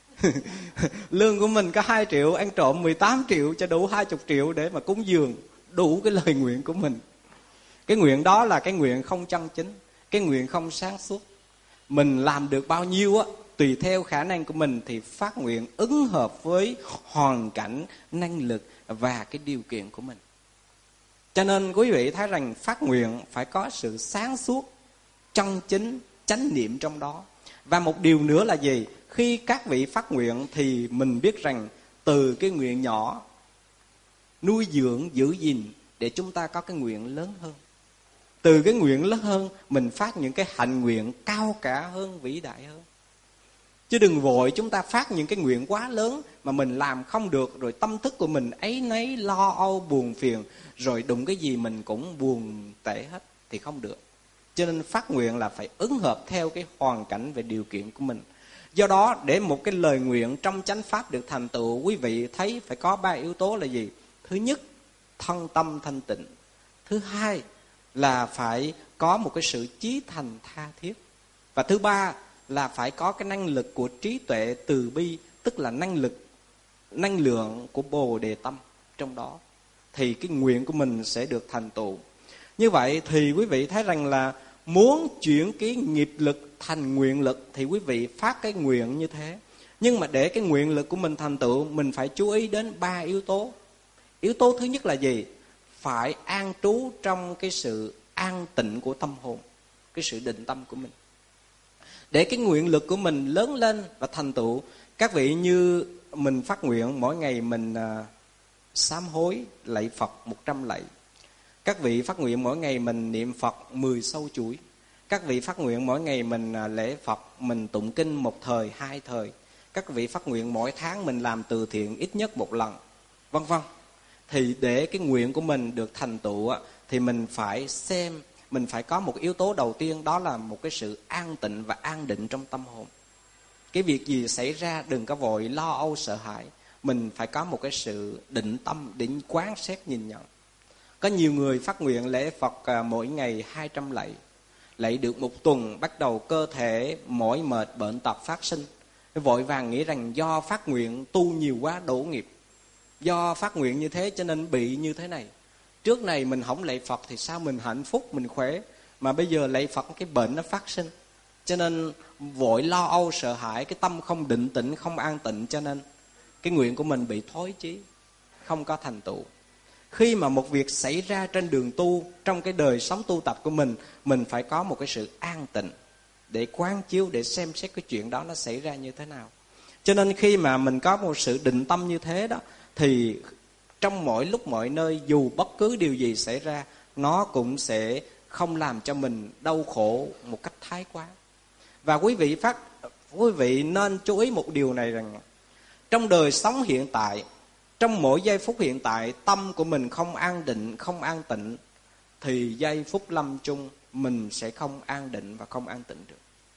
Lương của mình có hai triệu, ăn trộm mười tám triệu cho đủ hai mươi triệu để mà cúng dường đủ cái lời nguyện của mình. Cái nguyện đó là cái nguyện không chân chính, cái nguyện không sáng suốt. Mình làm được bao nhiêu á, tùy theo khả năng của mình thì phát nguyện ứng hợp với hoàn cảnh, năng lực và cái điều kiện của mình. Cho nên quý vị thấy rằng phát nguyện phải có sự sáng suốt, chân chính, chánh niệm trong đó. Và một điều nữa là gì? Khi các vị phát nguyện thì mình biết rằng từ cái nguyện nhỏ nuôi dưỡng, giữ gìn để chúng ta có cái nguyện lớn hơn. Từ cái nguyện lớn hơn mình phát những cái hạnh nguyện cao cả hơn, vĩ đại hơn. Chứ đừng vội chúng ta phát những cái nguyện quá lớn mà mình làm không được, rồi tâm thức của mình áy náy, lo âu, buồn phiền, rồi đụng cái gì mình cũng buồn tệ hết thì không được. Cho nên phát nguyện là phải ứng hợp theo cái hoàn cảnh và điều kiện của mình. Do đó để một cái lời nguyện trong chánh pháp được thành tựu, quý vị thấy phải có ba yếu tố là gì? Thứ nhất, thân tâm thanh tịnh. Thứ hai là phải có một cái sự chí thành tha thiết. Và thứ ba là phải có cái năng lực của trí tuệ từ bi, tức là năng lực, năng lượng của Bồ Đề Tâm trong đó. Thì cái nguyện của mình sẽ được thành tựu. Như vậy thì quý vị thấy rằng là muốn chuyển cái nghiệp lực thành nguyện lực thì quý vị phát cái nguyện như thế. Nhưng mà để cái nguyện lực của mình thành tựu, mình phải chú ý đến ba yếu tố. Yếu tố thứ nhất là gì? Phải an trú trong cái sự an tịnh của tâm hồn, cái sự định tâm của mình. Để cái nguyện lực của mình lớn lên và thành tựu, các vị như mình phát nguyện mỗi ngày mình uh, sám hối lạy Phật một trăm lạy. Các vị phát nguyện mỗi ngày mình niệm Phật mười sâu chuỗi. Các vị phát nguyện mỗi ngày mình lễ Phật, mình tụng kinh một thời, hai thời. Các vị phát nguyện mỗi tháng mình làm từ thiện ít nhất một lần, vân vân. Thì để cái nguyện của mình được thành tựu thì mình phải xem, mình phải có một yếu tố đầu tiên, đó là một cái sự an tịnh và an định trong tâm hồn. Cái việc gì xảy ra đừng có vội lo âu sợ hãi, mình phải có một cái sự định tâm để quán xét nhìn nhận. Có nhiều người phát nguyện lễ Phật mỗi ngày hai trăm lạy. Lạy được một tuần, bắt đầu cơ thể mỏi mệt, bệnh tật phát sinh. Vội vàng nghĩ rằng do phát nguyện tu nhiều quá đổ nghiệp. Do phát nguyện như thế cho nên bị như thế này. Trước này mình không lạy Phật thì sao mình hạnh phúc, mình khỏe. Mà bây giờ lạy Phật cái bệnh nó phát sinh. Cho nên vội lo âu sợ hãi, cái tâm không định tĩnh, không an tịnh, cho nên cái nguyện của mình bị thối chí, không có thành tựu. Khi mà một việc xảy ra trên đường tu, trong cái đời sống tu tập của mình, mình phải có một cái sự an tịnh để quán chiếu, để xem xét cái chuyện đó nó xảy ra như thế nào. Cho nên khi mà mình có một sự định tâm như thế đó, thì trong mỗi lúc mọi nơi, dù bất cứ điều gì xảy ra, nó cũng sẽ không làm cho mình đau khổ một cách thái quá. Và quý vị phát quý vị nên chú ý một điều này, rằng trong đời sống hiện tại, trong mỗi giây phút hiện tại, tâm của mình không an định, không an tịnh, thì giây phút lâm chung mình sẽ không an định và không an tịnh được.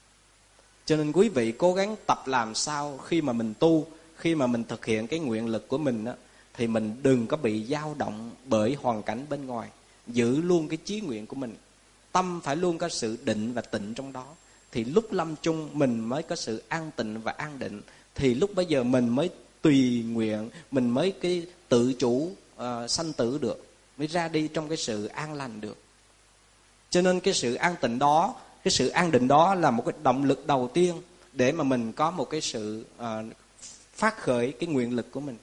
Cho nên quý vị cố gắng tập làm sao khi mà mình tu, khi mà mình thực hiện cái nguyện lực của mình đó, thì mình đừng có bị dao động bởi hoàn cảnh bên ngoài. Giữ luôn cái chí nguyện của mình, tâm phải luôn có sự định và tịnh trong đó, thì lúc lâm chung mình mới có sự an tịnh và an định. Thì lúc bấy giờ mình mới tùy nguyện, mình mới cái tự chủ uh, sanh tử được, mới ra đi trong cái sự an lành được. Cho nên cái sự an tịnh đó, cái sự an định đó là một cái động lực đầu tiên để mà mình có một cái sự uh, phát khởi cái nguyện lực của mình.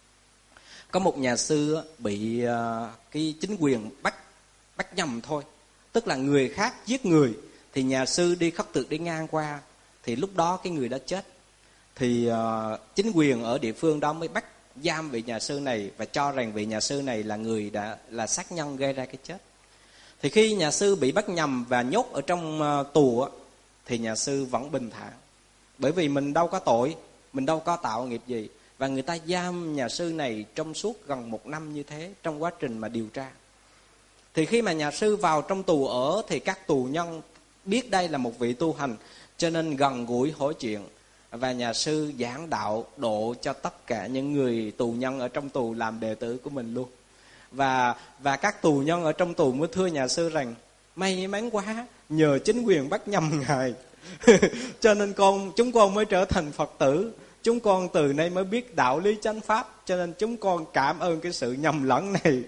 Có một nhà sư bị uh, cái chính quyền bắt bắt nhầm thôi, tức là người khác giết người, thì nhà sư đi khất thực đi ngang qua, thì lúc đó cái người đó chết. Thì uh, chính quyền ở địa phương đó mới bắt giam vị nhà sư này và cho rằng vị nhà sư này là người đã là sát nhân gây ra cái chết. Thì khi nhà sư bị bắt nhầm và nhốt ở trong uh, tù á, thì nhà sư vẫn bình thản, bởi vì mình đâu có tội, mình đâu có tạo nghiệp gì. Và người ta giam nhà sư này trong suốt gần một năm như thế, trong quá trình mà điều tra. Thì khi mà nhà sư vào trong tù ở, thì các tù nhân biết đây là một vị tu hành, cho nên gần gũi hỏi chuyện. Và nhà sư giảng đạo độ cho tất cả những người tù nhân ở trong tù làm đệ tử của mình luôn. Và, và các tù nhân ở trong tù mới thưa nhà sư rằng: may mắn quá, nhờ chính quyền bắt nhầm ngài cho nên con chúng con mới trở thành Phật tử. Chúng con từ nay mới biết đạo lý chánh pháp, cho nên chúng con cảm ơn cái sự nhầm lẫn này.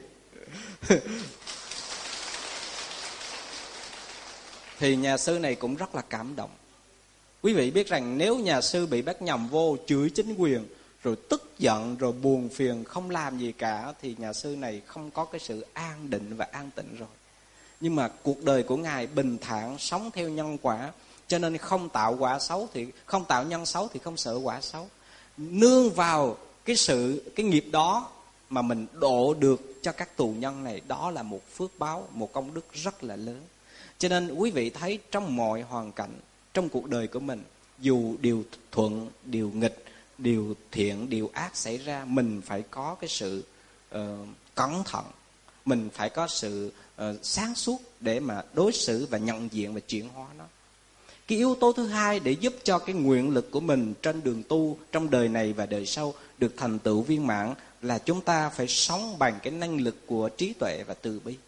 Thì nhà sư này cũng rất là cảm động. Quý vị biết rằng nếu nhà sư bị bắt nhầm vô, chửi chính quyền, rồi tức giận, rồi buồn phiền, không làm gì cả, thì nhà sư này không có cái sự an định và an tịnh rồi. Nhưng mà cuộc đời của ngài bình thản, sống theo nhân quả, cho nên không tạo quả xấu thì không tạo nhân xấu thì không sợ quả xấu. Nương vào cái sự cái nghiệp đó mà mình độ được cho các tù nhân này, đó là một phước báo, một công đức rất là lớn. Cho nên quý vị thấy trong mọi hoàn cảnh trong cuộc đời của mình, dù điều thuận, điều nghịch, điều thiện, điều ác xảy ra, mình phải có cái sự uh, cẩn thận, mình phải có sự uh, sáng suốt để mà đối xử và nhận diện và chuyển hóa nó. Cái yếu tố thứ hai để giúp cho cái nguyện lực của mình trên đường tu, trong đời này và đời sau được thành tựu viên mãn, là chúng ta phải sống bằng cái năng lực của trí tuệ và từ bi.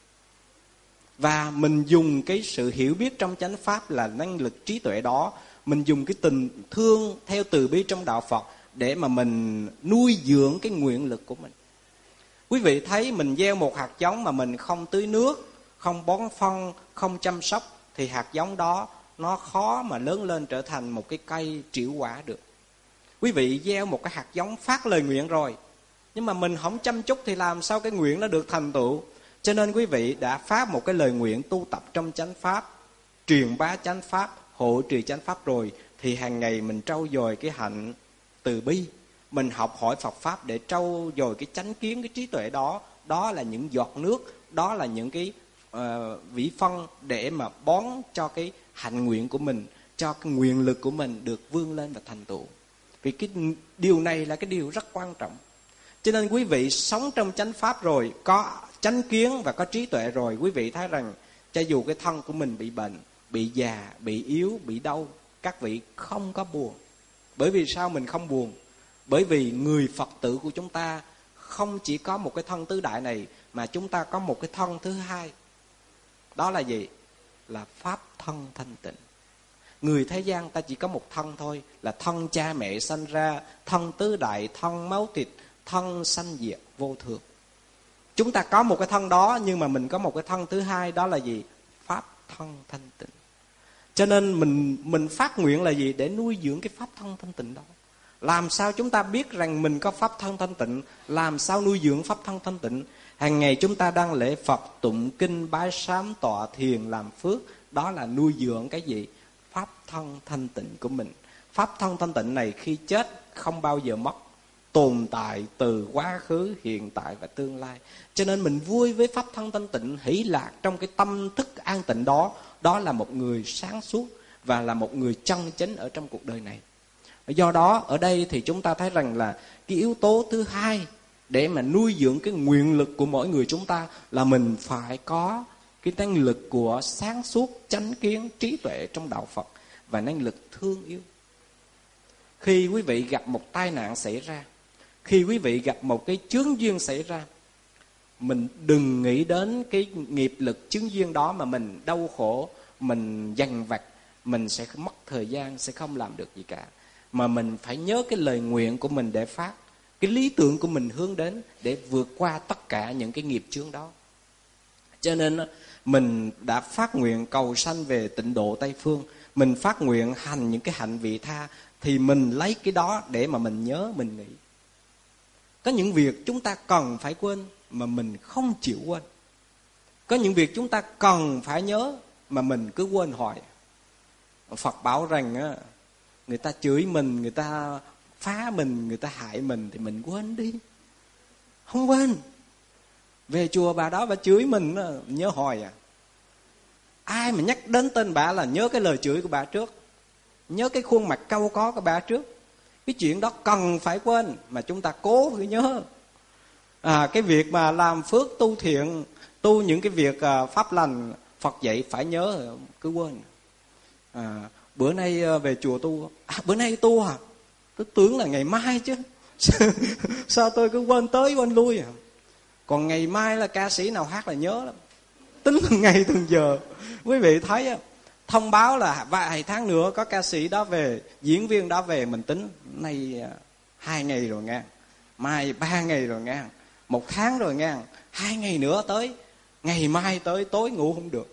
Và mình dùng cái sự hiểu biết trong chánh pháp là năng lực trí tuệ đó, mình dùng cái tình thương theo từ bi trong đạo Phật để mà mình nuôi dưỡng cái nguyện lực của mình. Quý vị thấy mình gieo một hạt giống mà mình không tưới nước, không bón phân, không chăm sóc, thì hạt giống đó nó khó mà lớn lên trở thành một cái cây trĩu quả được. Quý vị gieo một cái hạt giống phát lời nguyện rồi, nhưng mà mình không chăm chút thì làm sao cái nguyện nó được thành tựu. Cho nên quý vị đã phát một cái lời nguyện tu tập trong chánh pháp, truyền bá chánh pháp, hộ trì chánh pháp rồi, thì hàng ngày mình trau dồi cái hạnh từ bi, mình học hỏi Phật pháp để trau dồi cái chánh kiến, cái trí tuệ đó. Đó là những giọt nước, đó là những cái uh, vĩ phân để mà bón cho cái hạnh nguyện của mình, cho cái nguyện lực của mình được vươn lên và thành tựu. Vì cái điều này là cái điều rất quan trọng. Cho nên quý vị sống trong chánh pháp rồi, có chánh kiến và có trí tuệ rồi, quý vị thấy rằng cho dù cái thân của mình bị bệnh, bị già, bị yếu, bị đau, các vị không có buồn. Bởi vì sao mình không buồn? Bởi vì người Phật tử của chúng ta không chỉ có một cái thân tứ đại này, mà chúng ta có một cái thân thứ hai. Đó là gì? Là pháp thân thanh tịnh. Người thế gian ta chỉ có một thân thôi, là thân cha mẹ sanh ra, thân tứ đại, thân máu thịt, thân sanh diệt vô thường. Chúng ta có một cái thân đó, nhưng mà mình có một cái thân thứ hai, đó là gì? Pháp thân thanh tịnh. Cho nên mình mình phát nguyện là gì? Để nuôi dưỡng cái pháp thân thanh tịnh đó. Làm sao chúng ta biết rằng mình có pháp thân thanh tịnh? Làm sao nuôi dưỡng pháp thân thanh tịnh? Hàng ngày chúng ta đăng lễ Phật, tụng kinh, bái sám, tọa thiền, làm phước. Đó là nuôi dưỡng cái gì? Pháp thân thanh tịnh của mình. Pháp thân thanh tịnh này khi chết không bao giờ mất, tồn tại từ quá khứ, hiện tại và tương lai. Cho nên mình vui với pháp thân thanh tịnh, hỷ lạc trong cái tâm thức an tịnh đó. Đó là một người sáng suốt và là một người chân chính ở trong cuộc đời này. Do đó ở đây thì chúng ta thấy rằng là cái yếu tố thứ hai để mà nuôi dưỡng cái nguyện lực của mỗi người chúng ta là mình phải có cái năng lực của sáng suốt, chánh kiến, trí tuệ trong đạo Phật và năng lực thương yêu. Khi quý vị gặp một tai nạn xảy ra, khi quý vị gặp một cái chướng duyên xảy ra, mình đừng nghĩ đến cái nghiệp lực chướng duyên đó mà mình đau khổ, mình dằn vặt, mình sẽ mất thời gian, sẽ không làm được gì cả. Mà mình phải nhớ cái lời nguyện của mình để phát, cái lý tưởng của mình hướng đến để vượt qua tất cả những cái nghiệp chướng đó. Cho nên mình đã phát nguyện cầu sanh về tịnh độ Tây Phương, mình phát nguyện hành những cái hạnh vị tha, thì mình lấy cái đó để mà mình nhớ, mình nghĩ. Có những việc chúng ta cần phải quên mà mình không chịu quên. Có những việc chúng ta cần phải nhớ mà mình cứ quên hoài. Phật bảo rằng á, người ta chửi mình, người ta phá mình, người ta hại mình thì mình quên đi. Không quên. Về chùa bà đó bà chửi mình nhớ hoài à. Ai mà nhắc đến tên bà là nhớ cái lời chửi của bà trước, nhớ cái khuôn mặt cau có của bà trước. Cái chuyện đó cần phải quên mà chúng ta cố phải nhớ. À, cái việc mà làm phước tu thiện, tu những cái việc uh, pháp lành Phật dạy phải nhớ, cứ quên. À, bữa nay uh, về chùa tu, à, bữa nay tu à? Tôi tưởng là ngày mai chứ. Sao tôi cứ quên tới quên lui à? Còn ngày mai là ca sĩ nào hát là nhớ lắm. Tính từng ngày từng giờ. Quý vị thấy á, thông báo là vài tháng nữa có ca sĩ đó về, diễn viên đó về, mình tính nay hai ngày rồi nha, mai ba ngày rồi nha, một tháng rồi nha, hai ngày nữa tới, ngày mai tới tối ngủ không được,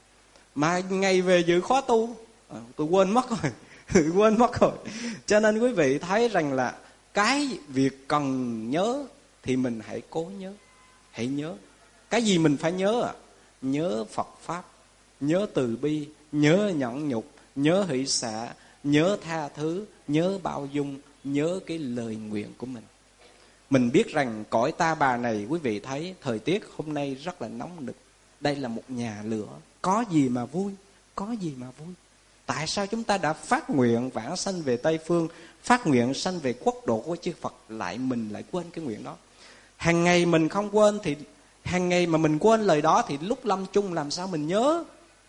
mà ngày về dự khóa tu à, tôi quên mất rồi. Quên mất rồi. Cho nên quý vị thấy rằng là cái việc cần nhớ thì mình hãy cố nhớ, hãy nhớ. Cái gì mình phải nhớ à? Nhớ Phật Pháp, nhớ từ bi, nhớ nhẫn nhục, nhớ hỷ xả, nhớ tha thứ, nhớ bao dung, nhớ cái lời nguyện của mình. Mình biết rằng cõi Ta Bà này, quý vị thấy thời tiết hôm nay rất là nóng nực. Đây là một nhà lửa, có gì mà vui, có gì mà vui. Tại sao chúng ta đã phát nguyện vãng sanh về Tây Phương, phát nguyện sanh về quốc độ của chư Phật, lại mình lại quên cái nguyện đó? Hàng ngày mình không quên thì hàng ngày mà mình quên lời đó thì lúc lâm chung làm sao mình nhớ?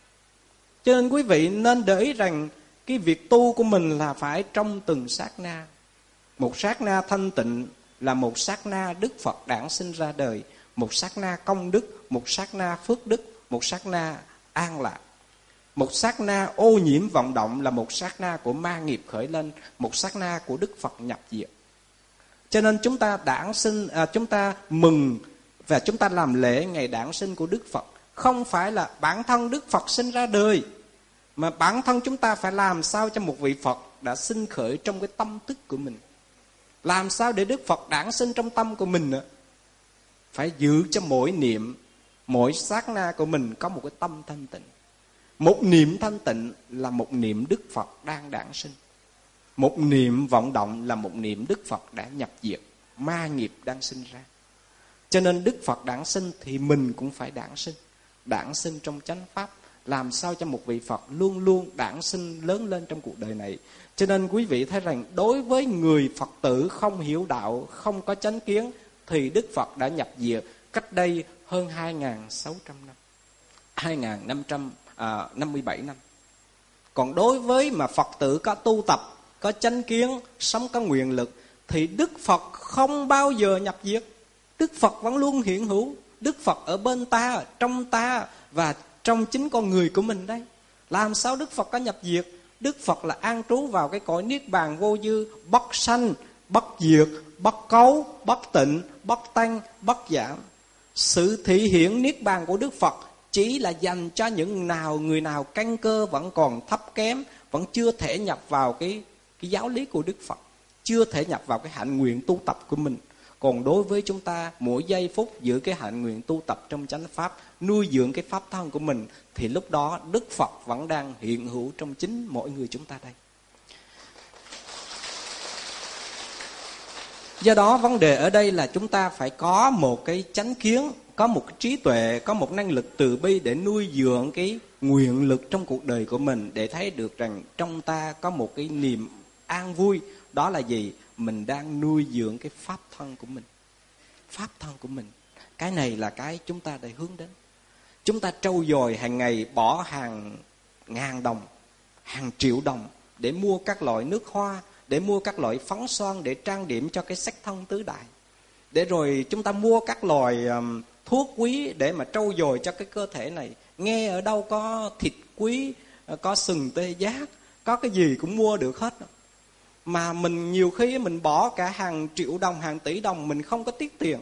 Cho nên quý vị nên để ý rằng cái việc tu của mình là phải trong từng sát na. Một sát na thanh tịnh là một sát na Đức Phật đản sinh ra đời, một sát na công đức, một sát na phước đức, một sát na an lạc. Một sát na ô nhiễm vọng động là một sát na của ma nghiệp khởi lên, một sát na của Đức Phật nhập diệt. Cho nên chúng ta đản sinh, à, chúng ta mừng và chúng ta làm lễ ngày đản sinh của Đức Phật. Không phải là bản thân Đức Phật sinh ra đời, mà bản thân chúng ta phải làm sao cho một vị Phật đã sinh khởi trong cái tâm thức của mình. Làm sao để Đức Phật đản sinh trong tâm của mình nữa? Phải giữ cho mỗi niệm, mỗi sát na của mình có một cái tâm thanh tịnh. Một niệm thanh tịnh là một niệm Đức Phật đang đản sinh. Một niệm vọng động là một niệm Đức Phật đã nhập diệt, ma nghiệp đang sinh ra. Cho nên Đức Phật đản sinh thì mình cũng phải đản sinh. Đản sinh trong chánh pháp. Làm sao cho một vị Phật luôn luôn đản sinh lớn lên trong cuộc đời này. Cho nên quý vị thấy rằng đối với người Phật tử không hiểu đạo, không có chánh kiến, thì Đức Phật đã nhập diệt cách đây hơn hai nghìn sáu trăm năm, hai nghìn năm trăm năm mươi bảy năm. Còn đối với mà Phật tử có tu tập, có chánh kiến, sống có nguyện lực, thì Đức Phật không bao giờ nhập diệt. Đức Phật vẫn luôn hiện hữu. Đức Phật ở bên ta, trong ta và trong chính con người của mình đây. Làm sao Đức Phật có nhập diệt? Đức Phật là an trú vào cái cõi niết bàn vô dư, bất sanh, bất diệt, bất cấu, bất tịnh, bất tăng, bất giảm. Sự thị hiện niết bàn của Đức Phật chỉ là dành cho những nào người nào căn cơ vẫn còn thấp kém, vẫn chưa thể nhập vào cái, cái giáo lý của Đức Phật, chưa thể nhập vào cái hạnh nguyện tu tập của mình. Còn đối với chúng ta, mỗi giây phút giữ cái hạnh nguyện tu tập trong chánh pháp, nuôi dưỡng cái pháp thân của mình, thì lúc đó Đức Phật vẫn đang hiện hữu trong chính mỗi người chúng ta đây. Do đó vấn đề ở đây là chúng ta phải có một cái chánh kiến, có một cái trí tuệ, có một năng lực từ bi để nuôi dưỡng cái nguyện lực trong cuộc đời của mình, để thấy được rằng trong ta có một cái niềm an vui. Đó là gì? Mình đang nuôi dưỡng cái pháp thân của mình. Pháp thân của mình. Cái này là cái chúng ta đã hướng đến. Chúng ta trau dồi hàng ngày, bỏ hàng ngàn đồng, hàng triệu đồng để mua các loại nước hoa, để mua các loại phấn son để trang điểm cho cái sắc thân tứ đại. Để rồi chúng ta mua các loại um, thuốc quý để mà trau dồi cho cái cơ thể này. Nghe ở đâu có thịt quý, có sừng tê giác, có cái gì cũng mua được hết. Mà mình nhiều khi mình bỏ cả hàng triệu đồng, hàng tỷ đồng, mình không có tiếc tiền.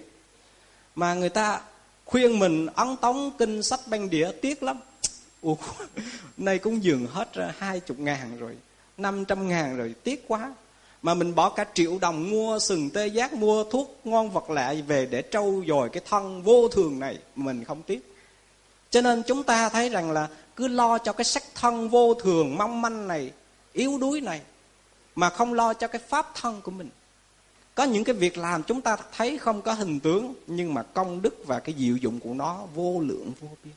Mà người ta khuyên mình ấn tống kinh sách băng đĩa, tiếc lắm. Ủa, nay cũng dường hết ra hai chục ngàn rồi, năm trăm ngàn rồi, tiếc quá. Mà mình bỏ cả triệu đồng mua sừng tê giác, mua thuốc ngon vật lạ về để trau dồi cái thân vô thường này, mình không tiếc. Cho nên chúng ta thấy rằng là cứ lo cho cái sắc thân vô thường mong manh này, yếu đuối này, mà không lo cho cái pháp thân của mình. Có những cái việc làm chúng ta thấy không có hình tướng, nhưng mà công đức và cái diệu dụng của nó vô lượng vô biên.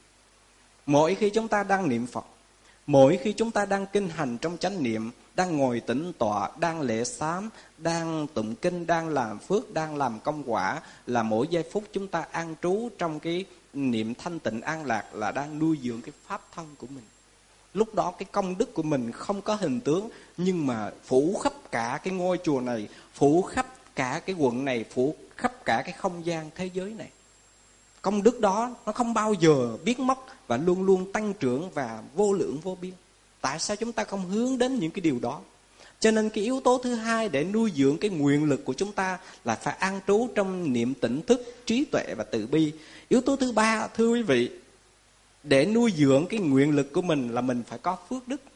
Mỗi khi chúng ta đang niệm Phật, mỗi khi chúng ta đang kinh hành trong chánh niệm, đang ngồi tĩnh tọa, đang lễ sám, đang tụng kinh, đang làm phước, đang làm công quả, là mỗi giây phút chúng ta an trú trong cái niệm thanh tịnh an lạc, là đang nuôi dưỡng cái pháp thân của mình. Lúc đó cái công đức của mình không có hình tướng, nhưng mà phủ khắp cả cái ngôi chùa này, phủ khắp cả cái quận này, phủ khắp cả cái không gian thế giới này. Công đức đó nó không bao giờ biến mất và luôn luôn tăng trưởng và vô lượng vô biên. Tại sao chúng ta không hướng đến những cái điều đó? Cho nên cái yếu tố thứ hai để nuôi dưỡng cái nguyện lực của chúng ta là phải an trú trong niệm tỉnh thức, trí tuệ và từ bi. Yếu tố thứ ba, thưa quý vị, để nuôi dưỡng cái nguyện lực của mình là mình phải có phước đức.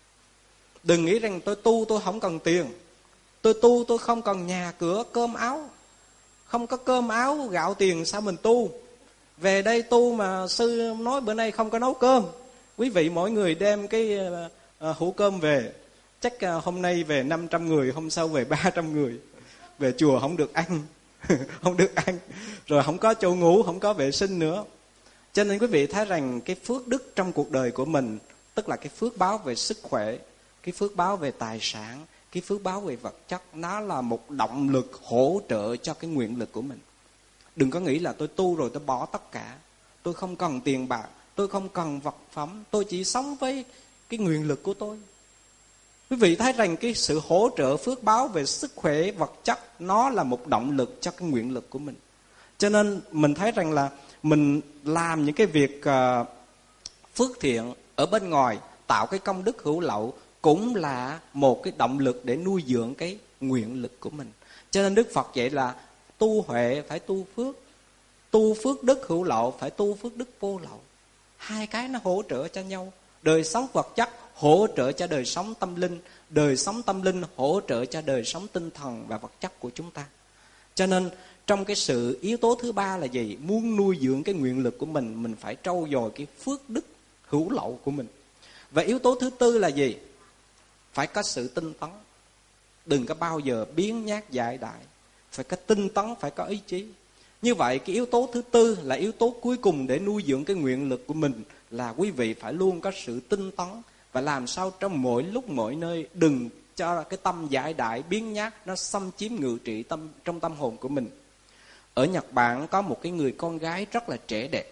Đừng nghĩ rằng tôi tu tôi không cần tiền, tôi tu tôi không cần nhà cửa cơm áo. Không có cơm áo gạo tiền sao mình tu? Về đây tu mà sư nói bữa nay không có nấu cơm. Quý vị mỗi người đem cái uh, hũ cơm về, chắc uh, hôm nay về năm trăm người, hôm sau về ba trăm người. Về chùa không được ăn, không được ăn, rồi không có chỗ ngủ, không có vệ sinh nữa. Cho nên quý vị thấy rằng cái phước đức trong cuộc đời của mình, tức là cái phước báo về sức khỏe, cái phước báo về tài sản, cái phước báo về vật chất, nó là một động lực hỗ trợ cho cái nguyện lực của mình. Đừng có nghĩ là tôi tu rồi tôi bỏ tất cả, tôi không cần tiền bạc, tôi không cần vật phẩm, tôi chỉ sống với cái nguyện lực của tôi. Quý vị thấy rằng cái sự hỗ trợ phước báo về sức khỏe, vật chất, nó là một động lực cho cái nguyện lực của mình. Cho nên mình thấy rằng là mình làm những cái việc uh, phước thiện ở bên ngoài, tạo cái công đức hữu lậu, cũng là một cái động lực để nuôi dưỡng cái nguyện lực của mình. Cho nên Đức Phật dạy là tu huệ phải tu phước, tu phước đức hữu lậu phải tu phước đức vô lậu. Hai cái nó hỗ trợ cho nhau. Đời sống vật chất hỗ trợ cho đời sống tâm linh, đời sống tâm linh hỗ trợ cho đời sống tinh thần và vật chất của chúng ta. Cho nên trong cái sự yếu tố thứ ba là gì? Muốn nuôi dưỡng cái nguyện lực của mình, mình phải trau dồi cái phước đức hữu lậu của mình. Và yếu tố thứ tư là gì? Phải có sự tinh tấn. Đừng có bao giờ biếng nhác dại đại. Phải có tinh tấn, phải có ý chí. Như vậy cái yếu tố thứ tư là yếu tố cuối cùng để nuôi dưỡng cái nguyện lực của mình, là quý vị phải luôn có sự tinh tấn. Và làm sao trong mỗi lúc mỗi nơi đừng cho cái tâm dại đại biếng nhác nó xâm chiếm ngự trị tâm, trong tâm hồn của mình. Ở Nhật Bản có một cái người con gái rất là trẻ đẹp.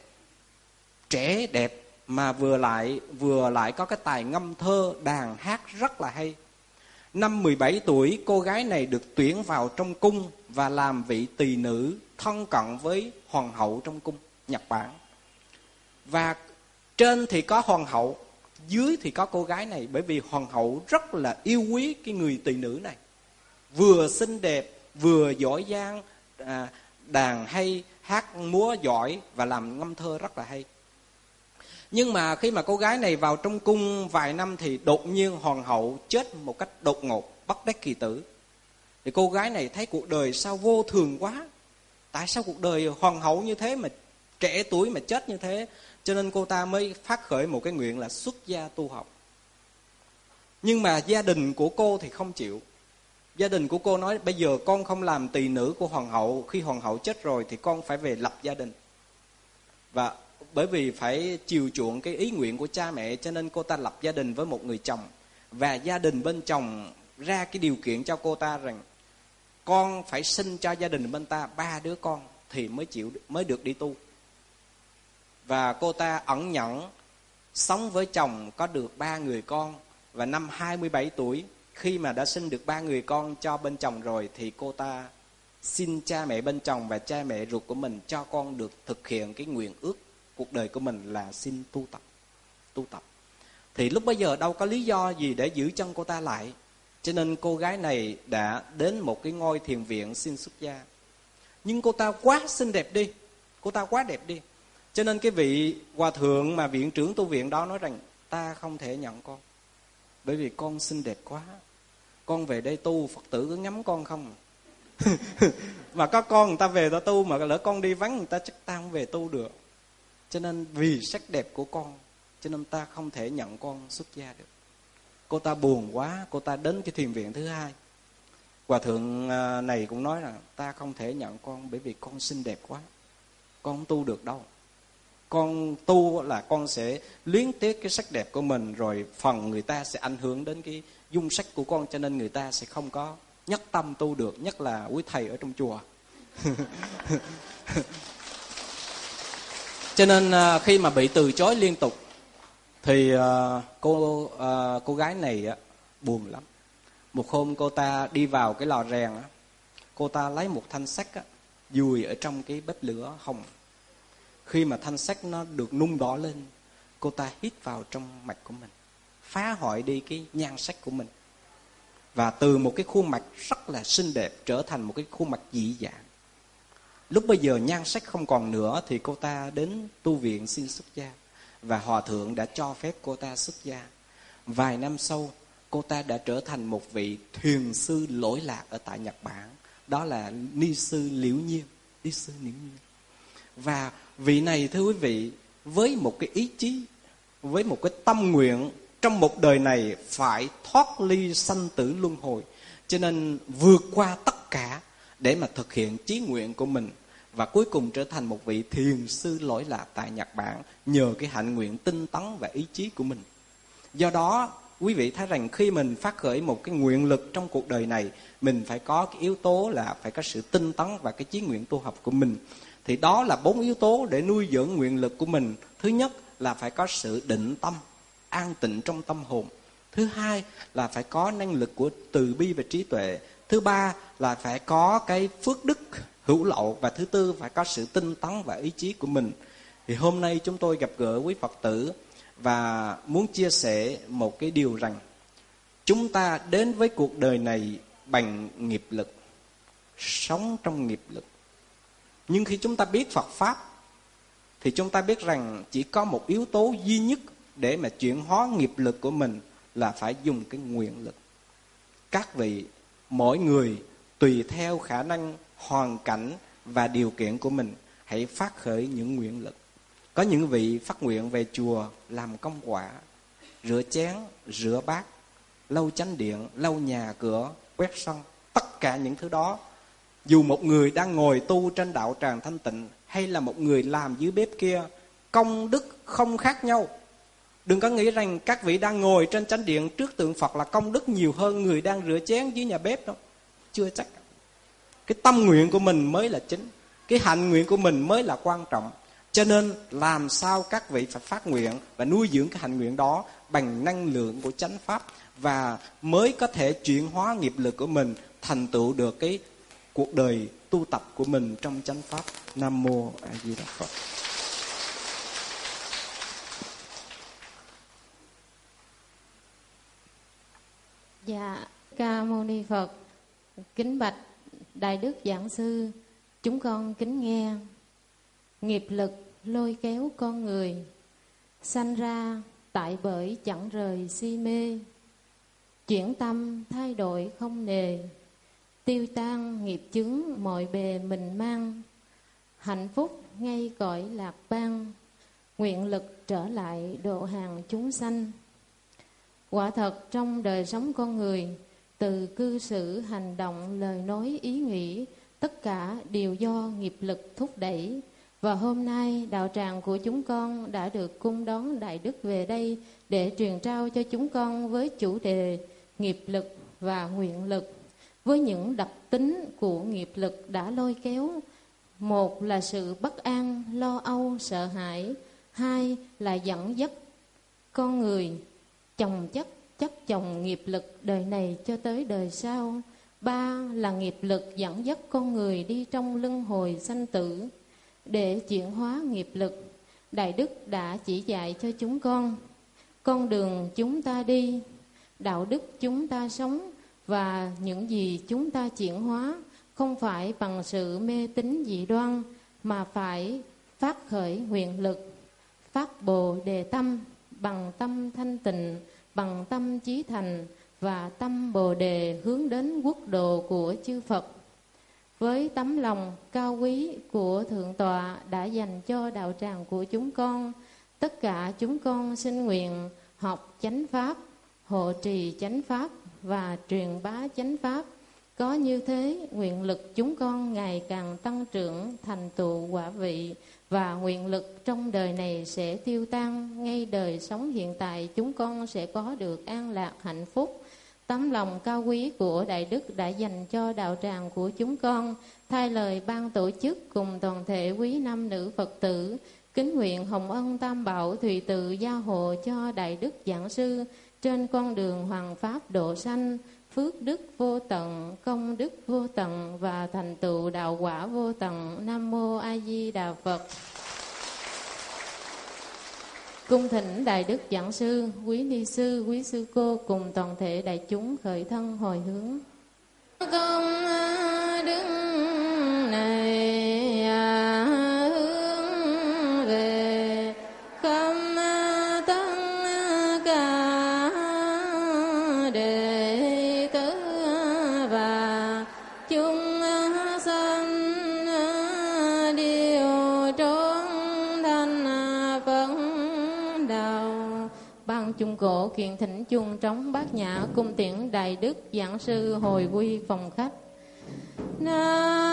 Trẻ đẹp mà vừa lại vừa lại có cái tài ngâm thơ, đàn hát rất là hay. Năm mười bảy tuổi, cô gái này được tuyển vào trong cung và làm vị tỳ nữ thân cận với hoàng hậu trong cung Nhật Bản. Và trên thì có hoàng hậu, dưới thì có cô gái này, bởi vì hoàng hậu rất là yêu quý cái người tỳ nữ này. Vừa xinh đẹp, vừa giỏi giang, à, đàn hay, hát múa giỏi và làm ngâm thơ rất là hay. Nhưng mà khi mà cô gái này vào trong cung vài năm thì đột nhiên hoàng hậu chết một cách đột ngột, bất đắc kỳ tử. Thì cô gái này thấy cuộc đời sao vô thường quá. Tại sao cuộc đời hoàng hậu như thế mà trẻ tuổi mà chết như thế? Cho nên cô ta mới phát khởi một cái nguyện là xuất gia tu học. Nhưng mà gia đình của cô thì không chịu. Gia đình của cô nói bây giờ con không làm tỳ nữ của hoàng hậu. Khi hoàng hậu chết rồi thì con phải về lập gia đình. Và bởi vì phải chiều chuộng cái ý nguyện của cha mẹ, cho nên cô ta lập gia đình với một người chồng. Và gia đình bên chồng ra cái điều kiện cho cô ta rằng con phải sinh cho gia đình bên ta ba đứa con thì mới chịu mới được đi tu. Và cô ta ẩn nhẫn sống với chồng có được ba người con. Và năm hai mươi bảy tuổi, khi mà đã sinh được ba người con cho bên chồng rồi, thì cô ta xin cha mẹ bên chồng và cha mẹ ruột của mình cho con được thực hiện cái nguyện ước cuộc đời của mình là xin tu tập. Tu tập. Thì lúc bấy giờ đâu có lý do gì để giữ chân cô ta lại. Cho nên cô gái này đã đến một cái ngôi thiền viện xin xuất gia. Nhưng cô ta quá xinh đẹp đi. Cô ta quá đẹp đi. Cho nên cái vị hòa thượng mà viện trưởng tu viện đó nói rằng ta không thể nhận con. Bởi vì con xinh đẹp quá. Con về đây tu, Phật tử cứ ngắm con không. Mà có con người ta về ta tu, mà lỡ con đi vắng người ta chắc ta không về tu được. Cho nên vì sắc đẹp của con, cho nên ta không thể nhận con xuất gia được. Cô ta buồn quá, cô ta đến cái thiền viện thứ hai. Hòa thượng này cũng nói là ta không thể nhận con bởi vì con xinh đẹp quá. Con không tu được đâu. Con tu là con sẽ luyến tiếc cái sắc đẹp của mình, rồi phần người ta sẽ ảnh hưởng đến cái dung sắc của con, cho nên người ta sẽ không có nhất tâm tu được, nhất là quý thầy ở trong chùa. Cho nên khi mà bị từ chối liên tục thì cô cô gái này buồn lắm. Một hôm cô ta đi vào cái lò rèn, cô ta lấy một thanh sắt dùi ở trong cái bếp lửa hồng. Khi mà thanh sắt nó được nung đỏ lên, cô ta hít vào trong mạch của mình, phá hoại đi cái nhan sắc của mình. Và từ một cái khuôn mặt rất là xinh đẹp trở thành một cái khuôn mặt dị dạng. Lúc bây giờ nhan sắc không còn nữa thì cô ta đến tu viện xin xuất gia. Và hòa thượng đã cho phép cô ta xuất gia. Vài năm sau, cô ta đã trở thành một vị thiền sư lỗi lạc ở tại Nhật Bản. Đó là Ni sư Liễu Nhiên. Ni sư Liễu Nhiên. Và vị này thưa quý vị, với một cái ý chí, với một cái tâm nguyện trong một đời này phải thoát ly sanh tử luân hồi, cho nên vượt qua tất cả để mà thực hiện chí nguyện của mình, và cuối cùng trở thành một vị thiền sư lỗi lạc tại Nhật Bản nhờ cái hạnh nguyện tinh tấn và ý chí của mình. Do đó quý vị thấy rằng khi mình phát khởi một cái nguyện lực trong cuộc đời này, mình phải có cái yếu tố là phải có sự tinh tấn và cái chí nguyện tu học của mình. Thì đó là bốn yếu tố để nuôi dưỡng nguyện lực của mình. Thứ nhất là phải có sự định tâm, an tịnh trong tâm hồn. Thứ hai là phải có năng lực của từ bi và trí tuệ. Thứ ba là phải có cái phước đức hữu lậu. Và thứ tư phải có sự tinh tấn và ý chí của mình. Thì hôm nay chúng tôi gặp gỡ quý Phật tử và muốn chia sẻ một cái điều rằng chúng ta đến với cuộc đời này bằng nghiệp lực, sống trong nghiệp lực. Nhưng khi chúng ta biết Phật Pháp thì chúng ta biết rằng chỉ có một yếu tố duy nhất để mà chuyển hóa nghiệp lực của mình là phải dùng cái nguyện lực. Các vị, mỗi người tùy theo khả năng, hoàn cảnh và điều kiện của mình hãy phát khởi những nguyện lực. Có những vị phát nguyện về chùa làm công quả, rửa chén, rửa bát, lau chánh điện, lau nhà cửa, quét sân. Tất cả những thứ đó, dù một người đang ngồi tu trên đạo tràng thanh tịnh hay là một người làm dưới bếp kia, công đức không khác nhau. Đừng có nghĩ rằng các vị đang ngồi trên chánh điện trước tượng Phật là công đức nhiều hơn người đang rửa chén dưới nhà bếp đâu. Chưa chắc. Cái tâm nguyện của mình mới là chính, cái hạnh nguyện của mình mới là quan trọng. Cho nên làm sao các vị phải phát nguyện và nuôi dưỡng cái hạnh nguyện đó bằng năng lượng của chánh pháp, và mới có thể chuyển hóa nghiệp lực của mình, thành tựu được cái cuộc đời tu tập của mình trong chánh pháp. Nam mô A Di Đà Phật. Dạ, Ca Mâu Ni Phật. Kính bạch Đại Đức Giảng Sư, chúng con kính nghe. Nghiệp lực lôi kéo con người, Sanh ra tại bởi chẳng rời si mê, chuyển tâm thay đổi không nề, tiêu tan nghiệp chướng mọi bề mình mang, hạnh phúc ngay cõi lạc bang, nguyện lực trở lại độ hàng chúng sanh. Quả thật trong đời sống con người, từ cư xử, hành động, lời nói, ý nghĩ, tất cả đều do nghiệp lực thúc đẩy. Và hôm nay đạo tràng của chúng con đã được cung đón Đại Đức về đây để truyền trao cho chúng con với chủ đề nghiệp lực và nguyện lực, với những đặc tính của nghiệp lực đã lôi kéo. Một là sự bất an, lo âu, sợ hãi. Hai là dẫn dắt con người chồng chất chất chồng nghiệp lực đời này cho tới đời sau. Ba là nghiệp lực dẫn dắt con người đi trong luân hồi sanh tử. Để chuyển hóa nghiệp lực, Đại Đức đã chỉ dạy cho chúng con con đường chúng ta đi, đạo đức chúng ta sống, và những gì chúng ta chuyển hóa không phải bằng sự mê tín dị đoan, mà phải phát khởi nguyện lực, phát bồ đề tâm, bằng tâm thanh tịnh, bằng tâm chí thành và tâm bồ đề hướng đến quốc độ của chư Phật. Với tấm lòng cao quý của Thượng Tọa đã dành cho đạo tràng của chúng con, tất cả chúng con xin nguyện học chánh pháp, hộ trì chánh pháp và truyền bá chánh pháp. Có như thế, nguyện lực chúng con ngày càng tăng trưởng, thành tựu quả vị, và nguyện lực trong đời này sẽ tiêu tan. Ngay đời sống hiện tại chúng con sẽ có được an lạc hạnh phúc. Tấm lòng cao quý của Đại Đức đã dành cho đạo tràng của chúng con, thay lời ban tổ chức cùng toàn thể quý nam nữ Phật tử, kính nguyện hồng ân tam bảo tùy tự gia hộ cho Đại Đức Giảng Sư trên con đường hoàng pháp độ sanh, phước đức vô tận, công đức vô tận và thành tựu đạo quả vô tận. Nam mô A Di Đà Phật. Cung thỉnh Đại Đức Giảng Sư, quý ni sư, quý sư cô cùng toàn thể đại chúng khởi thân hồi hướng. Công đức này hướng về khắp tất cả đệ tử và chúng sanh đều trốn thành Phật đạo. Ban chung cổ kiện thỉnh chung trống bát nhã cung tiễn Đại Đức Giảng Sư hồi quy phòng khách. Nam